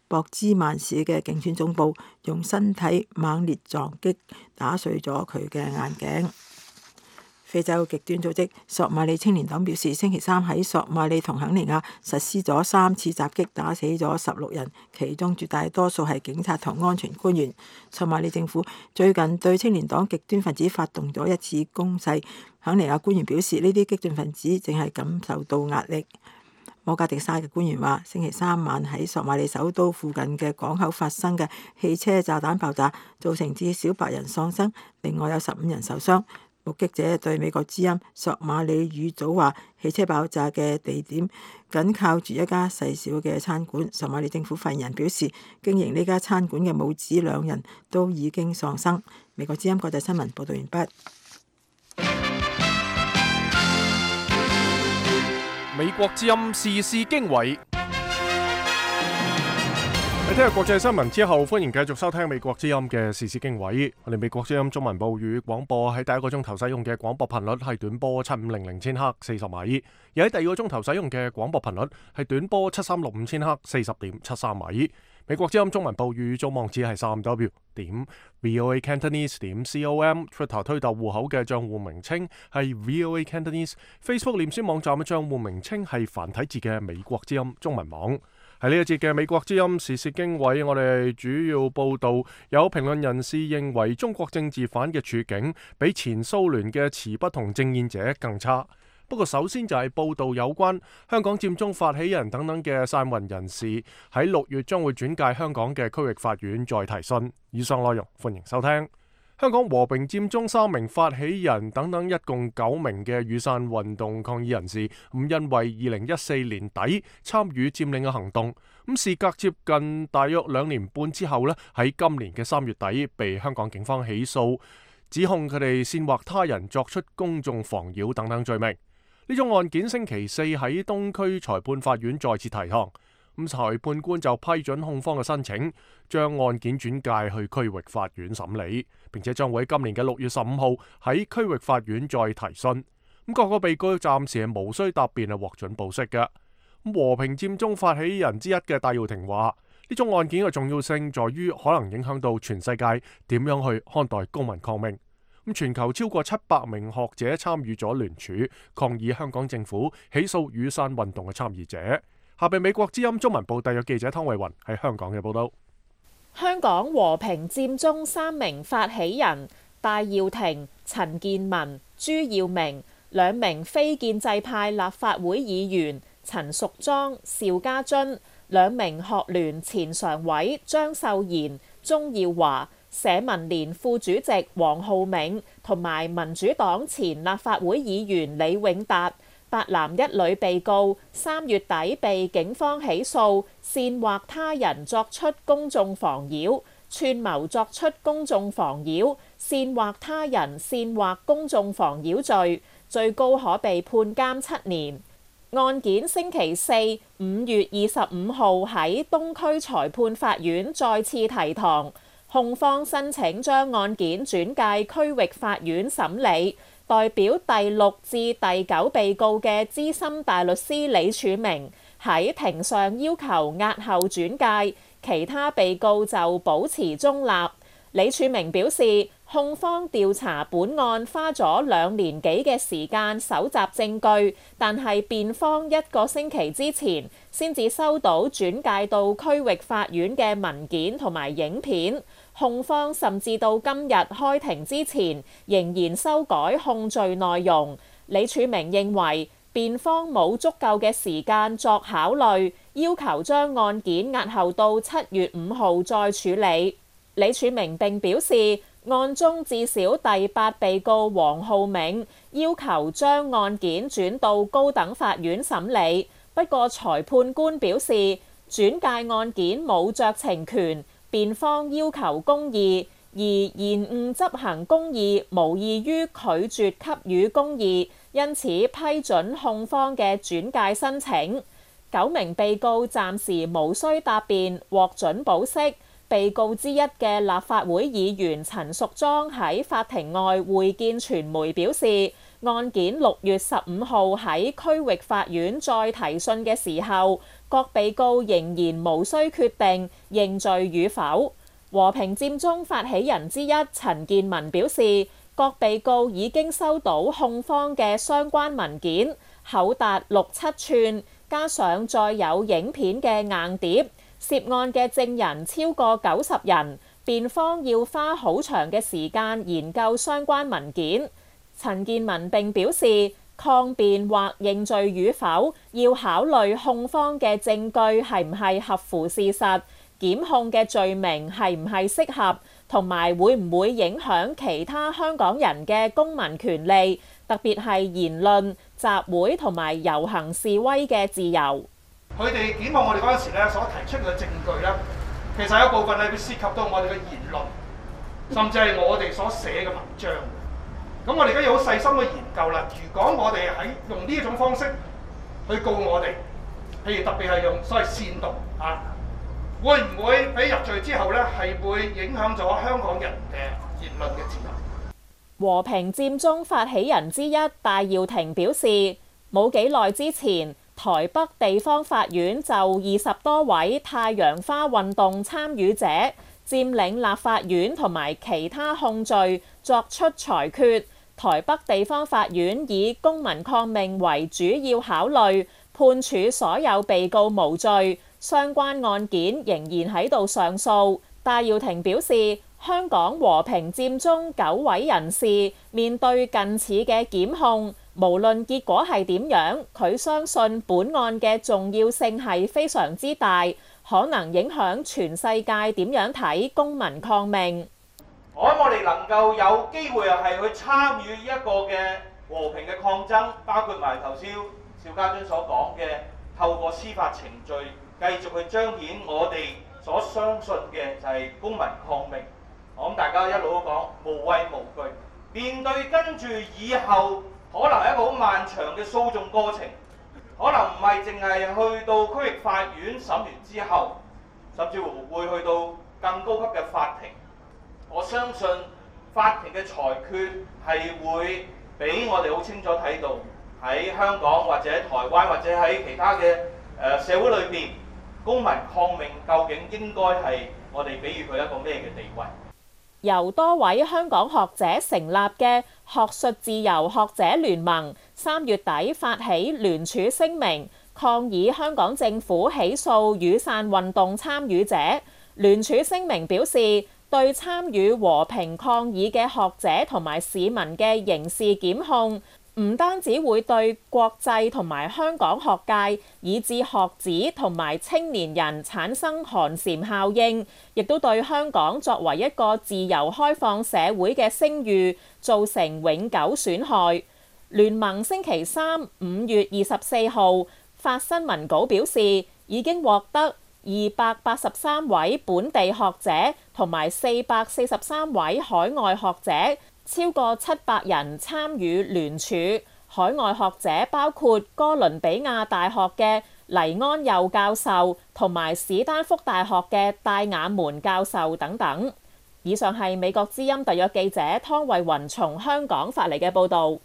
博茲曼市嘅競選總部，用身體猛烈撞擊打碎咗佢嘅眼鏡。非洲極端組織索馬里青年黨表示，星期三喺索馬里同肯尼亞實施咗3次襲擊，打死咗16人，其中絕大多數係警察同安全官員。索馬里政府最近對青年黨極端分子發動咗一次攻勢。肯尼亞官員表示，呢啲激進分子正係感受到壓力。摩加迪沙嘅官員話，星期三晚喺索馬里首都附近嘅港口發生嘅汽車炸彈爆炸，造成至少8人喪生，另外有15人受傷。目擊者對美國之音索馬里語組話，汽車爆炸嘅地點緊靠住一家細小嘅餐館。索馬里政府發言人表示，經營呢家餐館嘅母子2人都已經喪生。美國之音國際新聞報道完畢。 美國之音時事經緯。喺聽日國際新聞之後，歡迎繼續收聽美國之音嘅時事經緯。我哋美國之音中文部語廣播喺第一個鐘頭使用嘅廣播頻率係短波7500千赫40米，而喺第二個鐘頭使用嘅廣播頻率係短波7365千赫40.73米。美國之音中文部語組網址係3w.voacantonese.com，Twitter 推特戶口嘅賬戶名稱係 VOA Cantonese，Facebook 臉書網站嘅賬戶名稱係繁體字嘅美國之音中文網。喺呢一節嘅美國之音時事經緯，我哋主要報道有評論人士認為中國政治犯嘅處境比前蘇聯嘅持不同政見者更差。不過首先就係報道有關香港佔中發起人等等嘅散運人士喺6月將會轉介香港嘅區域法院再提訊。以上內容歡迎收聽。香港和平佔中3名發起人等等一共9名嘅雨傘運動抗議人士，因為2014年底參與佔領嘅行動，事隔接近大約2年半之後呢，喺今年嘅3月底被香港警方起訴，指控佢哋煽惑他人作出公眾妨擾等等罪名。呢種案件星期4喺東區裁判法院再次提堂。裁判官就批准控方嘅申請，將案件轉介去區域法院審理，並且將會喺今年嘅6月15號喺區域法院再提訊。各個被告暫時係無需答辯，係獲准保釋嘅。和平佔中發起人之一嘅戴耀廷話：呢種案件嘅重要性在於可能影響到全世界點樣去看待公民抗命。全球超過700名學者參與咗聯署，抗議香港政府起訴雨傘運動嘅參與者。下邊美國之音中文部特約記者湯慧雲喺香港嘅報道。 香港和平佔中3名發起人戴耀廷、陳健民、朱耀明，2名非建制派立法會議員陳淑莊、邵家臻，2名學聯前常委張秀賢、鍾耀華，社民連副主席黃浩銘同埋民主黨前立法會議員李永達。8男1女被告3月底被警方起訴，煽惑他人作出公眾妨擾、串謀作出公眾妨擾、煽惑他人煽惑公眾妨擾罪，最高可被判監7年。案件星期4 5月25號喺東區裁判法院再次提堂，控方申請將案件轉介區域法院審理。代表第6至第9被告嘅資深大律師李柱銘喺庭上要求押後轉介，其他被告就保持中立。李柱銘表示，控方調查本案花咗2年幾嘅時間搜集證據，但係辯方1個星期之前先至收到轉介到區域法院嘅文件同埋影片。控方甚至到今日開庭之前仍然修改控罪內容。李柱銘認為辯方冇足夠嘅時間作考慮，要求將案件押後到7月5號再處理。李柱銘並表示，案中至少第8被告黃浩銘要求將案件轉到高等法院審理，不過裁判官表示轉介案件冇酌情權。辯方要求公義，而延誤執行公義無異於拒絕給予公義，因此批准控方嘅轉介申請。9名被告暫時無需答辯，獲准保釋。被告之一嘅立法會議員陳淑莊喺法庭外會見傳媒表示， 案件6月15號喺區域法院再提訊嘅時候，各被告仍然無需決定認罪與否。和平佔中發起人之一陳健民表示，各被告已經收到控方嘅相關文件，厚達6-7寸，加上載有影片嘅硬碟，涉案嘅證人超過90人，辯方要花好長嘅時間研究相關文件。陳健民並表示，抗辯或認罪與否要考慮控方嘅證據係唔係合乎事實，檢控嘅罪名係唔係適合，同埋會唔會影響其他香港人嘅公民權利，特別係言論、集會同埋遊行示威嘅自由。 佢哋檢控我哋嗰陣時咧，所提出嘅證據咧，其實有部分係會涉及到我哋嘅言論，甚至係我哋所寫嘅文章。咁我哋而家要好細心去研究啦。如果我哋喺用呢一種方式去告我哋，譬如特別係用所謂煽動啊。會唔會俾入罪之後呢，係會影響咗香港人嘅言論嘅自由？ 和平佔中發起人之一戴耀廷表示，冇幾耐之前，台北地方法院就20多位太陽花運動參與者佔領立法院同埋其他控罪作出裁決。台北地方法院以公民抗命為主要考慮，判處所有被告無罪。相關案件仍然喺度上訴。戴耀廷表示，香港和平佔中9位人士面對近似嘅檢控，無論結果係點樣，佢相信本案嘅重要性係非常之大，可能影響全世界點樣睇公民抗命。 我哋能夠有機會係去參與一個嘅和平嘅抗爭，包括埋頭先邵家臻所講嘅透過司法程序繼續去彰顯我哋所相信嘅就係公民抗命。我諗大家一路都講無畏無懼，面對跟住以後可能係一個好漫長嘅訴訟過程，可能唔係淨係去到區域法院審完之後，甚至乎會去到更高級嘅法庭。我相信法庭嘅裁決係會俾我哋好清楚睇到喺香港或者台灣或者喺其他嘅社會裏邊，公民抗命究竟應該係我哋俾予佢一個咩嘅地位？ 由多位香港學者成立嘅學術自由學者聯盟3月底發起聯署聲明，抗議香港政府起訴雨傘運動參與者。聯署聲明表示，對參與和平抗議嘅學者同埋市民嘅刑事檢控，唔單止會對國際同埋香港學界以至學子同埋青年人產生寒蟬效應，亦都對香港作為一個自由開放社會嘅聲譽造成永久損害。聯盟星期3 5月24號發新聞稿表示，已經獲得283位本地學者同埋443位海外學者，超過700人參與聯署。海外學者包括哥倫比亞大學嘅黎安佑教授同埋史丹福大學嘅戴雅門教授等等。以上係美國之音特約記者湯慧雲從香港發嚟嘅報導。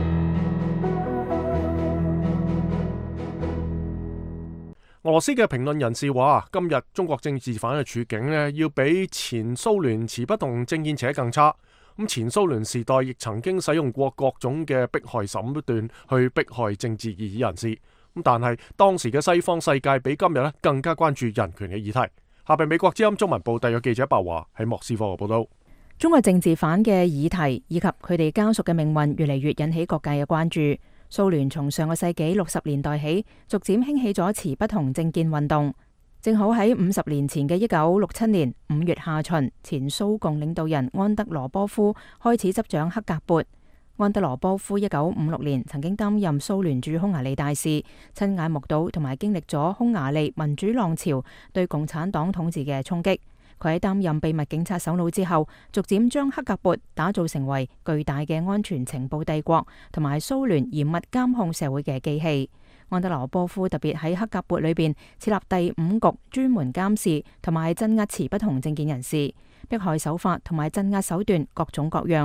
俄羅斯嘅評論人士話，今日中國政治犯嘅處境呢，要比前蘇聯持不同政見者更差。咁前蘇聯時代亦曾經使用過各種嘅迫害手段去迫害政治異議人士。咁但係當時嘅西方世界比今日呢更加關注人權嘅議題。下邊美國之音中文部特約記者白華喺莫斯科嘅報道。 中國政治犯嘅議題以及佢哋家屬嘅命運越嚟越引起各界嘅關注。蘇聯從上個世紀60年代起，逐漸興起咗持不同政見運動。正好喺50年前嘅1967年5月下旬，前蘇共領導人安德羅波夫開始執掌克格勃。安德羅波夫1956年曾經擔任蘇聯駐匈牙利大使，親眼目睹同埋經歷咗匈牙利民主浪潮對共產黨統治嘅衝擊。佢喺擔任秘密警察首腦之後，逐漸將克格勃打造成為巨大嘅安全情報帝國，同埋蘇聯嚴密監控社會嘅機器。安德羅波夫特別喺克格勃裏邊設立第5局，專門監視同埋鎮壓持不同政見人士，迫害手法同埋鎮壓手段各種各樣。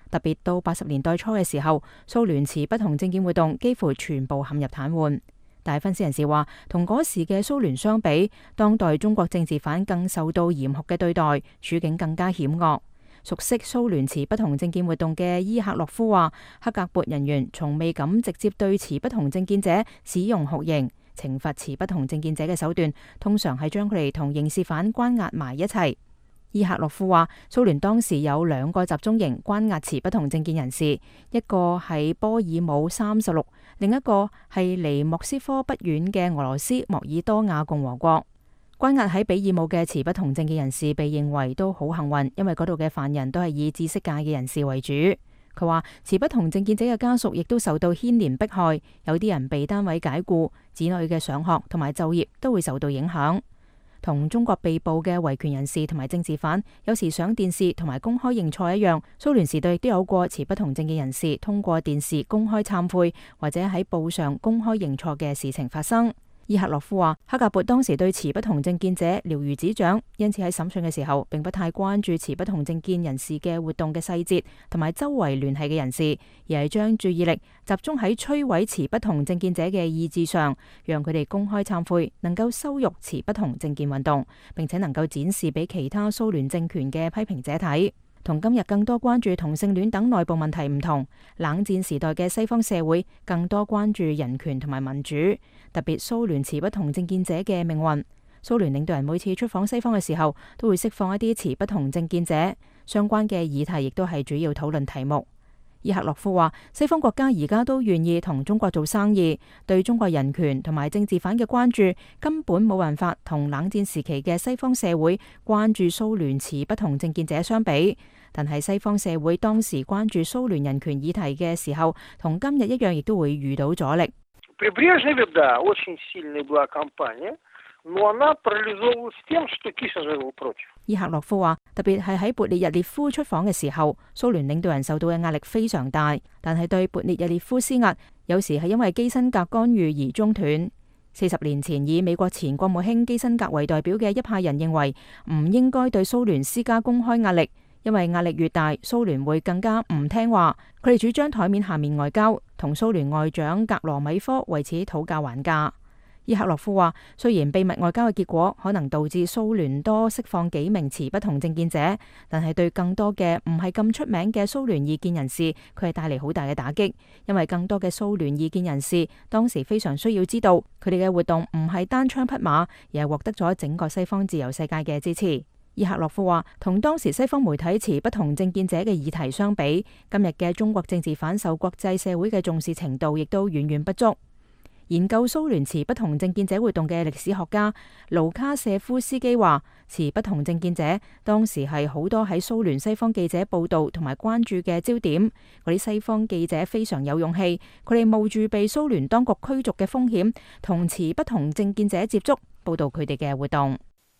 特別到80年代初嘅時候，蘇聯持不同政見活動幾乎全部陷入癱瘓。但係分析人士話，同嗰時嘅蘇聯相比，當代中國政治犯更受到嚴酷嘅對待，處境更加險惡。熟悉蘇聯持不同政見活動嘅伊赫洛夫話，克格勃人員從未敢直接對持不同政見者使用酷刑，懲罰持不同政見者嘅手段通常係將佢哋同刑事犯關押埋一齊。伊赫洛夫話，蘇聯當時有2個集中營關押持不同政見人士，一個係波爾姆36，另一個係離莫斯科不遠嘅俄羅斯莫爾多瓦共和國。關押喺比爾姆嘅持不同政見人士被認為都好幸運，因為嗰度嘅犯人都係以知識界嘅人士為主。佢話持不同政見者嘅家屬亦都受到牽連迫害，有啲人被單位解僱，子女嘅上學同埋就業都會受到影響。同中國被捕嘅維權人士同埋政治犯有時上電視同埋公開認錯一樣，蘇聯時代亦都有過持不同政見人士通過電視公開懺悔或者喺報上公開認錯嘅事情發生。伊赫洛夫話，克格勃當時對持不同政見者了如指掌，因此喺審訊嘅時候並不太關注持不同政見人士嘅活動嘅細節同埋周圍聯繫嘅人士，而係將注意力集中喺摧毀持不同政見者嘅意志上，讓佢哋公開懺悔，能夠羞辱持不同政見運動，並且能夠展示俾其他蘇聯政權嘅批評者睇。同今日更多關注同性戀等內部問題唔同，冷戰時代嘅西方社會更多關注人權同埋民主，特別蘇聯持不同政見者嘅命運。蘇聯領導人每次出訪西方嘅時候，都會釋放一啲持不同政見者，相關嘅議題亦都係主要討論題目。伊赫洛夫話，西方國家而家都願意同中國做生意，對中國人權同埋政治犯嘅關注根本冇辦法同冷戰時期嘅西方社會關注蘇聯持不同政見者相比。但係西方社會當時關注蘇聯人權議題嘅時候，同今日一樣，亦都會遇到阻力。伊赫洛夫話，特別係喺勃列日涅夫出訪嘅時候，蘇聯領導人受到嘅壓力非常大，但係對勃列日涅夫施壓，有時係因為基辛格干預而中斷。40年前，以美國前國務卿基辛格為代表嘅一派人認為，唔應該對蘇聯施加公開壓力，因為壓力越大，蘇聯會更加唔聽話。佢哋主張台面下面外交，同蘇聯外長格羅米科為此討價還價。伊赫洛夫話，雖然秘密外交嘅結果可能導致蘇聯多釋放幾名持不同政見者，但係對更多嘅唔係咁出名嘅蘇聯異見人士，佢係帶嚟好大嘅打擊，因為更多嘅蘇聯異見人士當時非常需要知道，佢哋嘅活動唔係單槍匹馬，而係獲得咗整個西方自由世界嘅支持。伊赫洛夫話，同當時西方媒體持不同政見者嘅議題相比，今日嘅中國政治犯受國際社會嘅重視程度亦都遠遠不足。研究蘇聯持不同政見者活動嘅歷史學家盧卡舍夫斯基話，持不同政見者當時係好多喺蘇聯西方記者報道同埋關注嘅焦點。嗰啲西方記者非常有勇氣，佢哋冒住被蘇聯當局驅逐嘅風險，同持不同政見者接觸，報道佢哋嘅活動。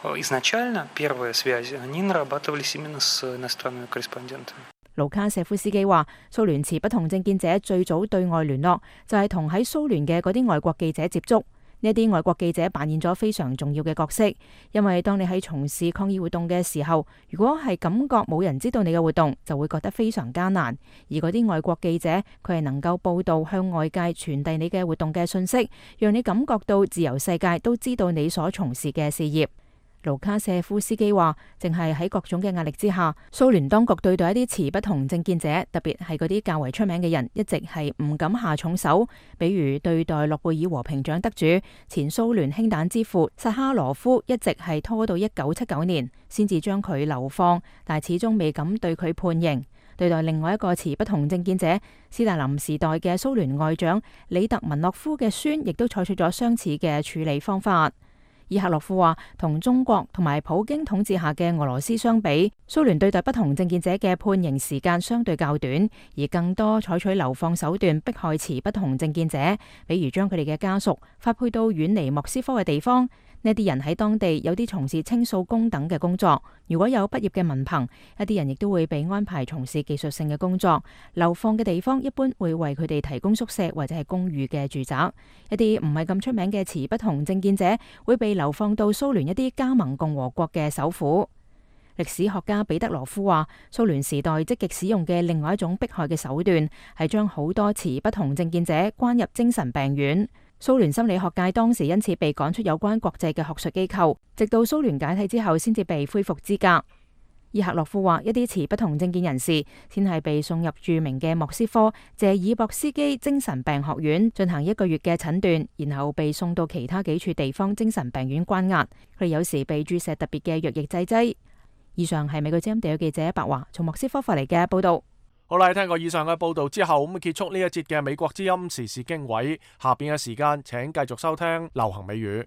盧卡舍夫斯基話，蘇聯持不同政見者最早對外聯絡就係同喺蘇聯嘅嗰啲外國記者接觸。呢啲外國記者扮演咗非常重要嘅角色，因為當你喺從事抗議活動嘅時候，如果係感覺冇人知道你嘅活動，就會覺得非常艱難。而嗰啲外國記者，佢係能夠報道向外界傳遞你嘅活動嘅信息，讓你感覺到自由世界都知道你所從事嘅事業。盧卡舍夫斯基話，淨係喺各種嘅壓力之下，蘇聯當局對待一啲持不同政見者，特別係嗰啲較為出名嘅人，一直係唔敢下重手。比如對待諾貝爾和平獎得主前蘇聯氫彈之父薩哈羅夫，一直係拖到1979年先至將佢流放，但係始終未敢對佢判刑。對待另外一個持不同政見者斯大林時代嘅蘇聯外長里特文諾夫嘅孫，亦都採取咗相似嘅處理方法。伊赫洛夫話，同中國同埋普京統治下嘅俄羅斯相比，蘇聯對待不同政見者嘅判刑時間相對較短，而更多採取流放手段迫害持不同政見者，比如將佢哋嘅家屬發配到遠離莫斯科嘅地方。呢啲人喺當地有啲從事清掃工等嘅工作，如果有畢業嘅文憑，一啲人亦都會被安排從事技術性嘅工作。流放嘅地方一般會為佢哋提供宿舍或者係公寓嘅住宅。一啲唔係咁出名嘅持不同政見者會被流放到蘇聯一啲加盟共和國嘅首府。 歷史學家彼得羅夫話，蘇聯時代積極使用嘅另外一種迫害嘅手段，係將好多持不同政見者關入精神病院。蘇聯心理學界當時因此被趕出有關國際嘅學術機構，直到蘇聯解體之後，先至被恢復資格。伊克洛夫話，一啲持不同政見人士先係被送入著名嘅莫斯科謝爾博斯基精神病學院進行1個月嘅診斷，然後被送到其他幾處地方精神病院關押。佢哋有時被注射特別嘅藥抑制劑。以上係美國之音地記者白華從莫斯科發嚟嘅報道。 好啦，聽過以上嘅報道之後，咁結束呢一節嘅美國之音時事經緯。下邊嘅時間，請繼續收聽流行美語。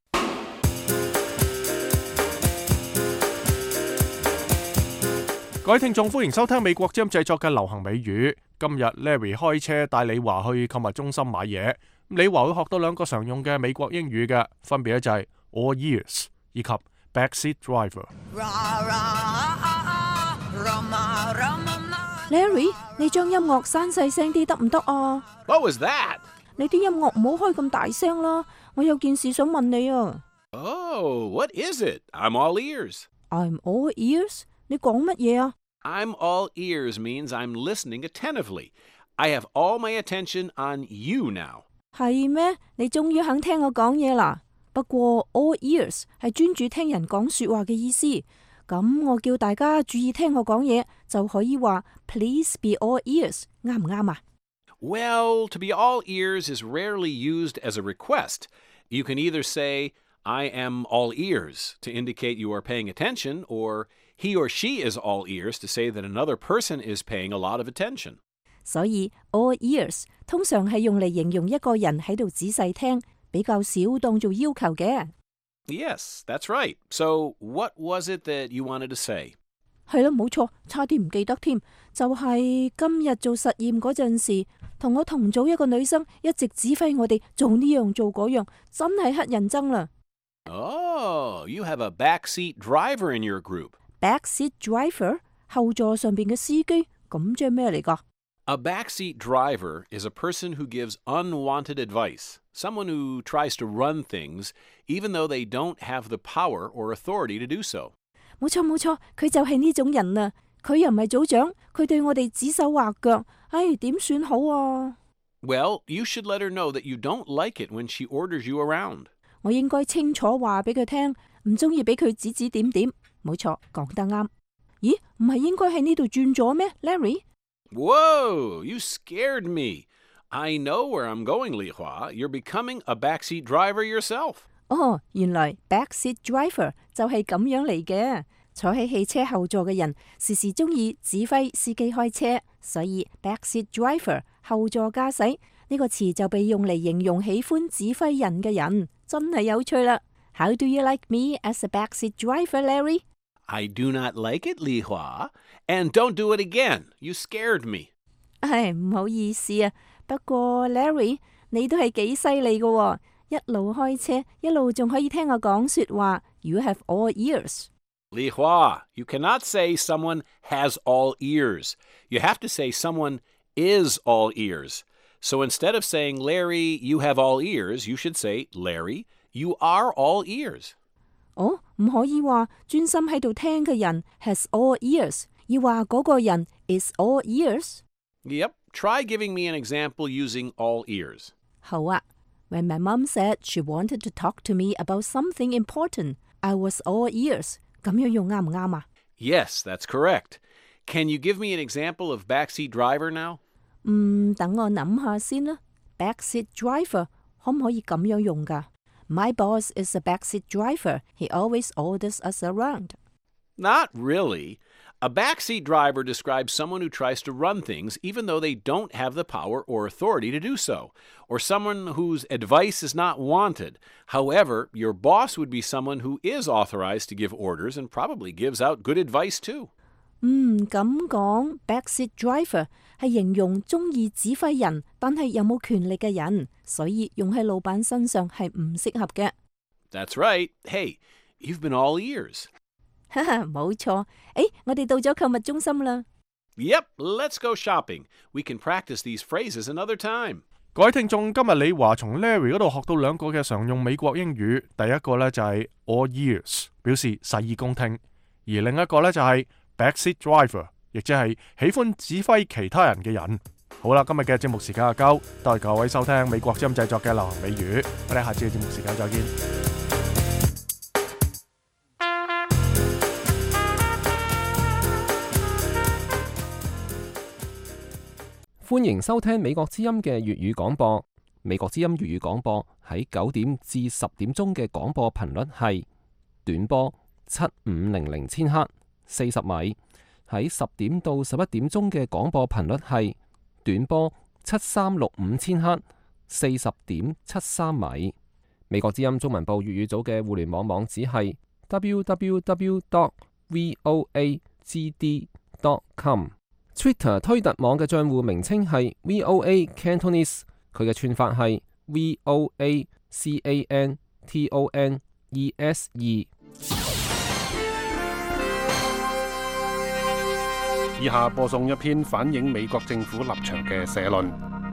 各位聽眾，歡迎收聽美國之音製作嘅流行美語。今日 Larry 開車帶李華去購物中心買嘢。李華會學到2個常用嘅美國英語嘅，分別咧就係 all ears 以及 backseat driver。Larry， 你將音樂閂細聲啲得唔得啊？ What was that？ 你啲音樂唔好開咁大聲啦，我有件事想問你啊。 Oh, what is it? I'm all ears. I'm all ears？ 你講乜嘢啊？ I'm all ears means I'm listening attentively. I have all my attention on you now. 係咩？你終於肯聽我講嘢啦。不過 all ears 係專注聽人講說話嘅意思。咁我叫大家注意聽我講嘢，就可以話 Please be all ears， 啱唔啱啊？ Well, to be all ears is rarely used as a request. You can either say, I am all ears to indicate you are paying attention, or he or she is all ears to say that another person is paying a lot of attention. 所以 all ears 通常係用嚟形容一個人喺度仔細聽，比較少當做要求嘅。 Yes, that's right. So, what was it that you wanted to say? 係啦，冇錯，差啲唔記得添。就係今日做實驗嗰陣時，同我同組一個女生一直指揮我哋做呢樣做嗰樣，真係乞人憎啦。 Oh, you have a backseat driver in your group. Backseat driver， 後座上邊嘅司機，咁即係咩嚟㗎？ A backseat driver is a person who gives unwanted advice, someone who tries to run things even though they don't have the power or authority to do so. 冇錯冇錯，佢就係呢種人啊！佢又唔係組長，佢對我哋指手畫腳，唉，點算好啊？ Well, you should let her know that you don't like it when she orders you around. 我應該清楚話俾佢聽，唔中意俾佢指指點點。冇錯，講得啱。咦，唔係應該喺呢度轉咗咩 ，Larry？Whoa, you scared me. I know where I'm going, Li Hua. You're becoming a backseat driver yourself. 哦，原來 backseat driver 就係咁樣嚟嘅。坐喺汽車後座嘅人時時中意指揮司機開車，所以 backseat driver 後座駕駛呢個詞就被用嚟形容喜歡指揮人嘅人，真係有趣啦。How do you like me as a backseat driver, Larry? I do not like it, Li Hua. And don't do it again. You scared me. 唉，唔好意思啊。不過 Larry， 你都係幾犀利㗎喎，一路開車，一路仲可以聽我講說話。You have all ears. Li Hua, you cannot say someone has all ears. You have to say someone is all ears. So instead of saying, Larry, you have all ears, you should say, Larry, you are all ears. 哦，唔可以話專心喺度聽嘅人 has all ears， 要話嗰個人 is all ears。 Yep, try giving me an example using all ears. 好啊。When my mom said she wanted to talk to me about something important, I was all ears. 咁樣用啱唔啱啊？ Yes, that's correct. Can you give me an example of backseat driver now? 等我諗下先啦。Backseat driver 可唔可以咁樣用㗎？ My boss is a backseat driver. He always orders us around. Not really. A backseat driver describes someone who tries to run things even though they don't have the power or authority to do so, or someone whose advice is not wanted. However, your boss would be someone who is authorized to give orders and probably gives out good advice too. 咁講 backseat driver 係形容中意指揮人，但係又冇權力嘅人，所以用喺老闆身上係唔適合嘅。 That's right. Hey, you've been all ears. 哈哈，冇錯。我哋到咗購物中心啦。 Yep, let's go shopping. We can practice these phrases another time. 各位聽眾，今日李華從 Larry 嗰度學到2個嘅常用美國英語。第一個呢就係 all ears， 表示洗耳恭聽。 而另一個呢，就係 backseat driver， 亦即係喜歡指揮其他人嘅人。好啦，今日嘅節目時間就夠，多謝各位收聽美國之音製作嘅流行美語，我哋下次嘅節目時間再見。 歡迎收聽美國之音嘅粵語廣播。美國之音粵語廣播喺9點至10點鐘嘅廣播頻率係短波7500千赫40米，喺10點到11點鐘嘅廣播頻率係短波7365千赫40.73米。美國之音中文部粵語組嘅互聯網網址係 www.voagd.com。Twitter 推特網嘅賬戶名稱係 VOA Cantonese， 佢嘅串法係 VOACANTONESE。 以下播送一篇反映美國政府立場嘅社論。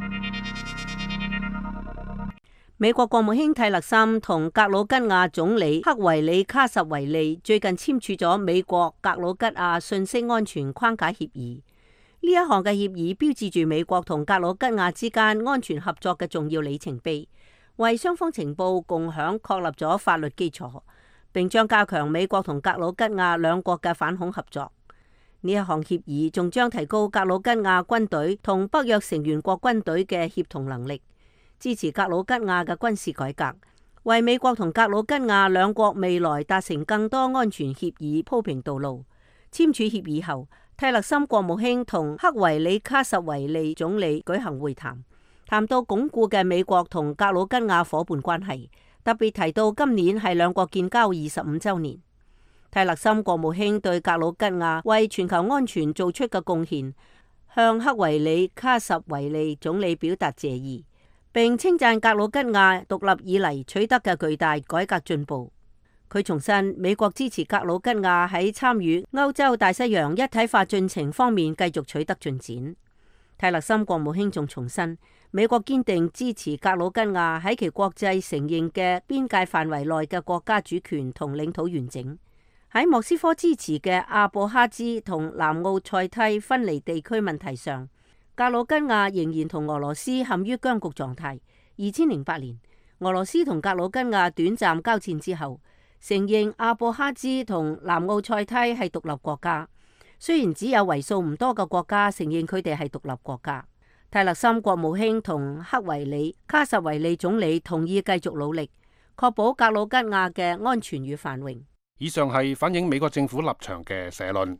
美國國務卿蒂勒森同格魯吉亞總理克維里卡什維利最近簽署咗美國格魯吉亞信息安全框架協議。呢一項嘅協議標誌住美國同格魯吉亞之間安全合作嘅重要里程碑，為雙方情報共享確立咗法律基礎，並將加強美國同格魯吉亞兩國嘅反恐合作。呢一項協議仲將提高格魯吉亞軍隊同北約成員國軍隊嘅協同能力，支持格魯吉亞嘅軍事改革，為美國同格魯吉亞兩國未來達成更多安全協議鋪平道路。簽署協議後，蒂勒森國務卿同克維里卡什維利總理舉行會談，談到鞏固嘅美國同格魯吉亞夥伴關係，特別提到今年係兩國建交25週年。蒂勒森國務卿對格魯吉亞為全球安全做出嘅貢獻，向克維里卡什維利總理表達謝意，並稱讚格魯吉亞獨立以嚟取得嘅巨大改革進步。佢重申美國支持格魯吉亞喺參與歐洲大西洋一體化進程方面繼續取得進展。蒂勒森國務卿仲重申美國堅定支持格魯吉亞喺其國際承認嘅邊界範圍內嘅國家主權同領土完整。喺莫斯科支持嘅阿布哈茲同南奧塞梯分離地區問題上，格魯吉亞仍然同俄羅斯陷於僵局狀態。2008年，俄羅斯同格魯吉亞短暫交戰之後，承認阿布哈茲同南奧塞梯係獨立國家，雖然只有為數唔多嘅國家承認佢哋係獨立國家。蒂勒森國務卿同克維里卡什維利總理同意繼續努力，確保格魯吉亞嘅安全與繁榮。 以上係反映美國政府立場嘅社論。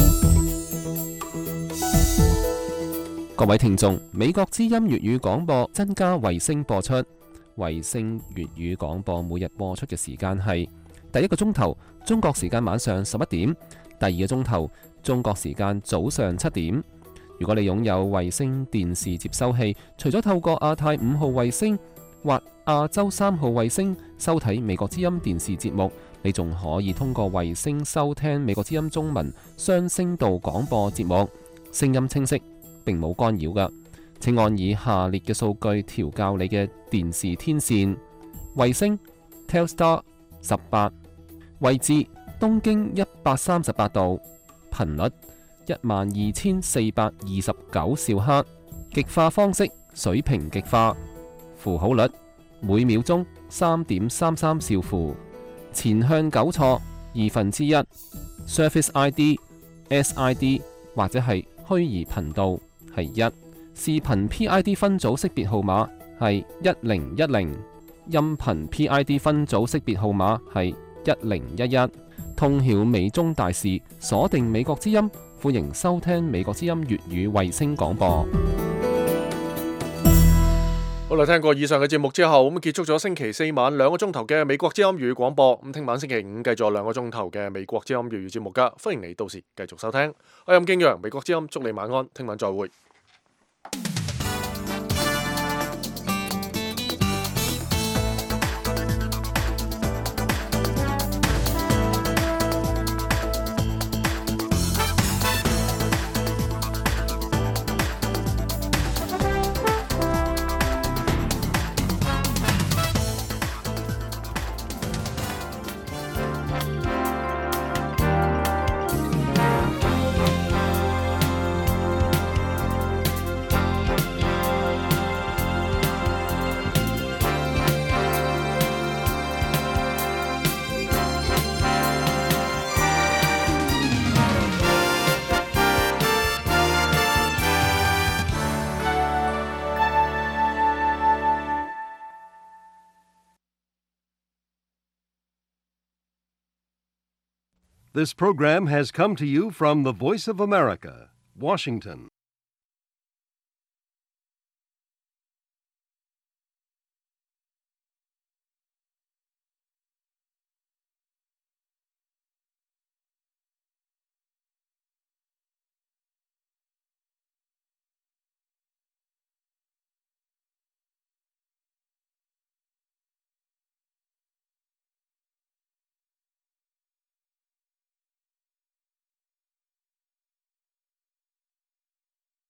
各位聽眾，美國之音粵語廣播增加衛星播出，衛星粵語廣播每日播出嘅時間係第一個鐘頭中國時間晚上11點，第二個鐘頭中國時間早上7點。如果你擁有衛星電視接收器，除咗透過亞太5號衛星或亞洲3號衛星收睇美國之音電視節目，你仲可以通過衛星收聽美國之音中文雙聲道廣播節目，聲音清晰，並冇干擾㗎。請按以下列嘅數據調校你嘅電視天線：衛星 Telstar 18，位置東經138度，頻率12429兆赫，極化方式水平極化，符號率每秒鐘3.33兆符，前向糾錯1/2， Surface ID、SID 或者係虛擬頻道係1，視頻 PID 分組識別號碼係1010，音頻 PID 分組識別號碼係1011。通曉美中大事，鎖定美國之音，歡迎收聽美國之音粵語衛星廣播。 好啦，聽過以上嘅節目之後，咁結束咗星期4晚2個鐘頭嘅美國之音粵語廣播。咁聽晚星期5繼續2個鐘頭嘅美國之音粵語節目噶，歡迎你到時繼續收聽。我係任敬陽，美國之音，祝你晚安，聽晚再會。 This program has come to you from the Voice of America, Washington.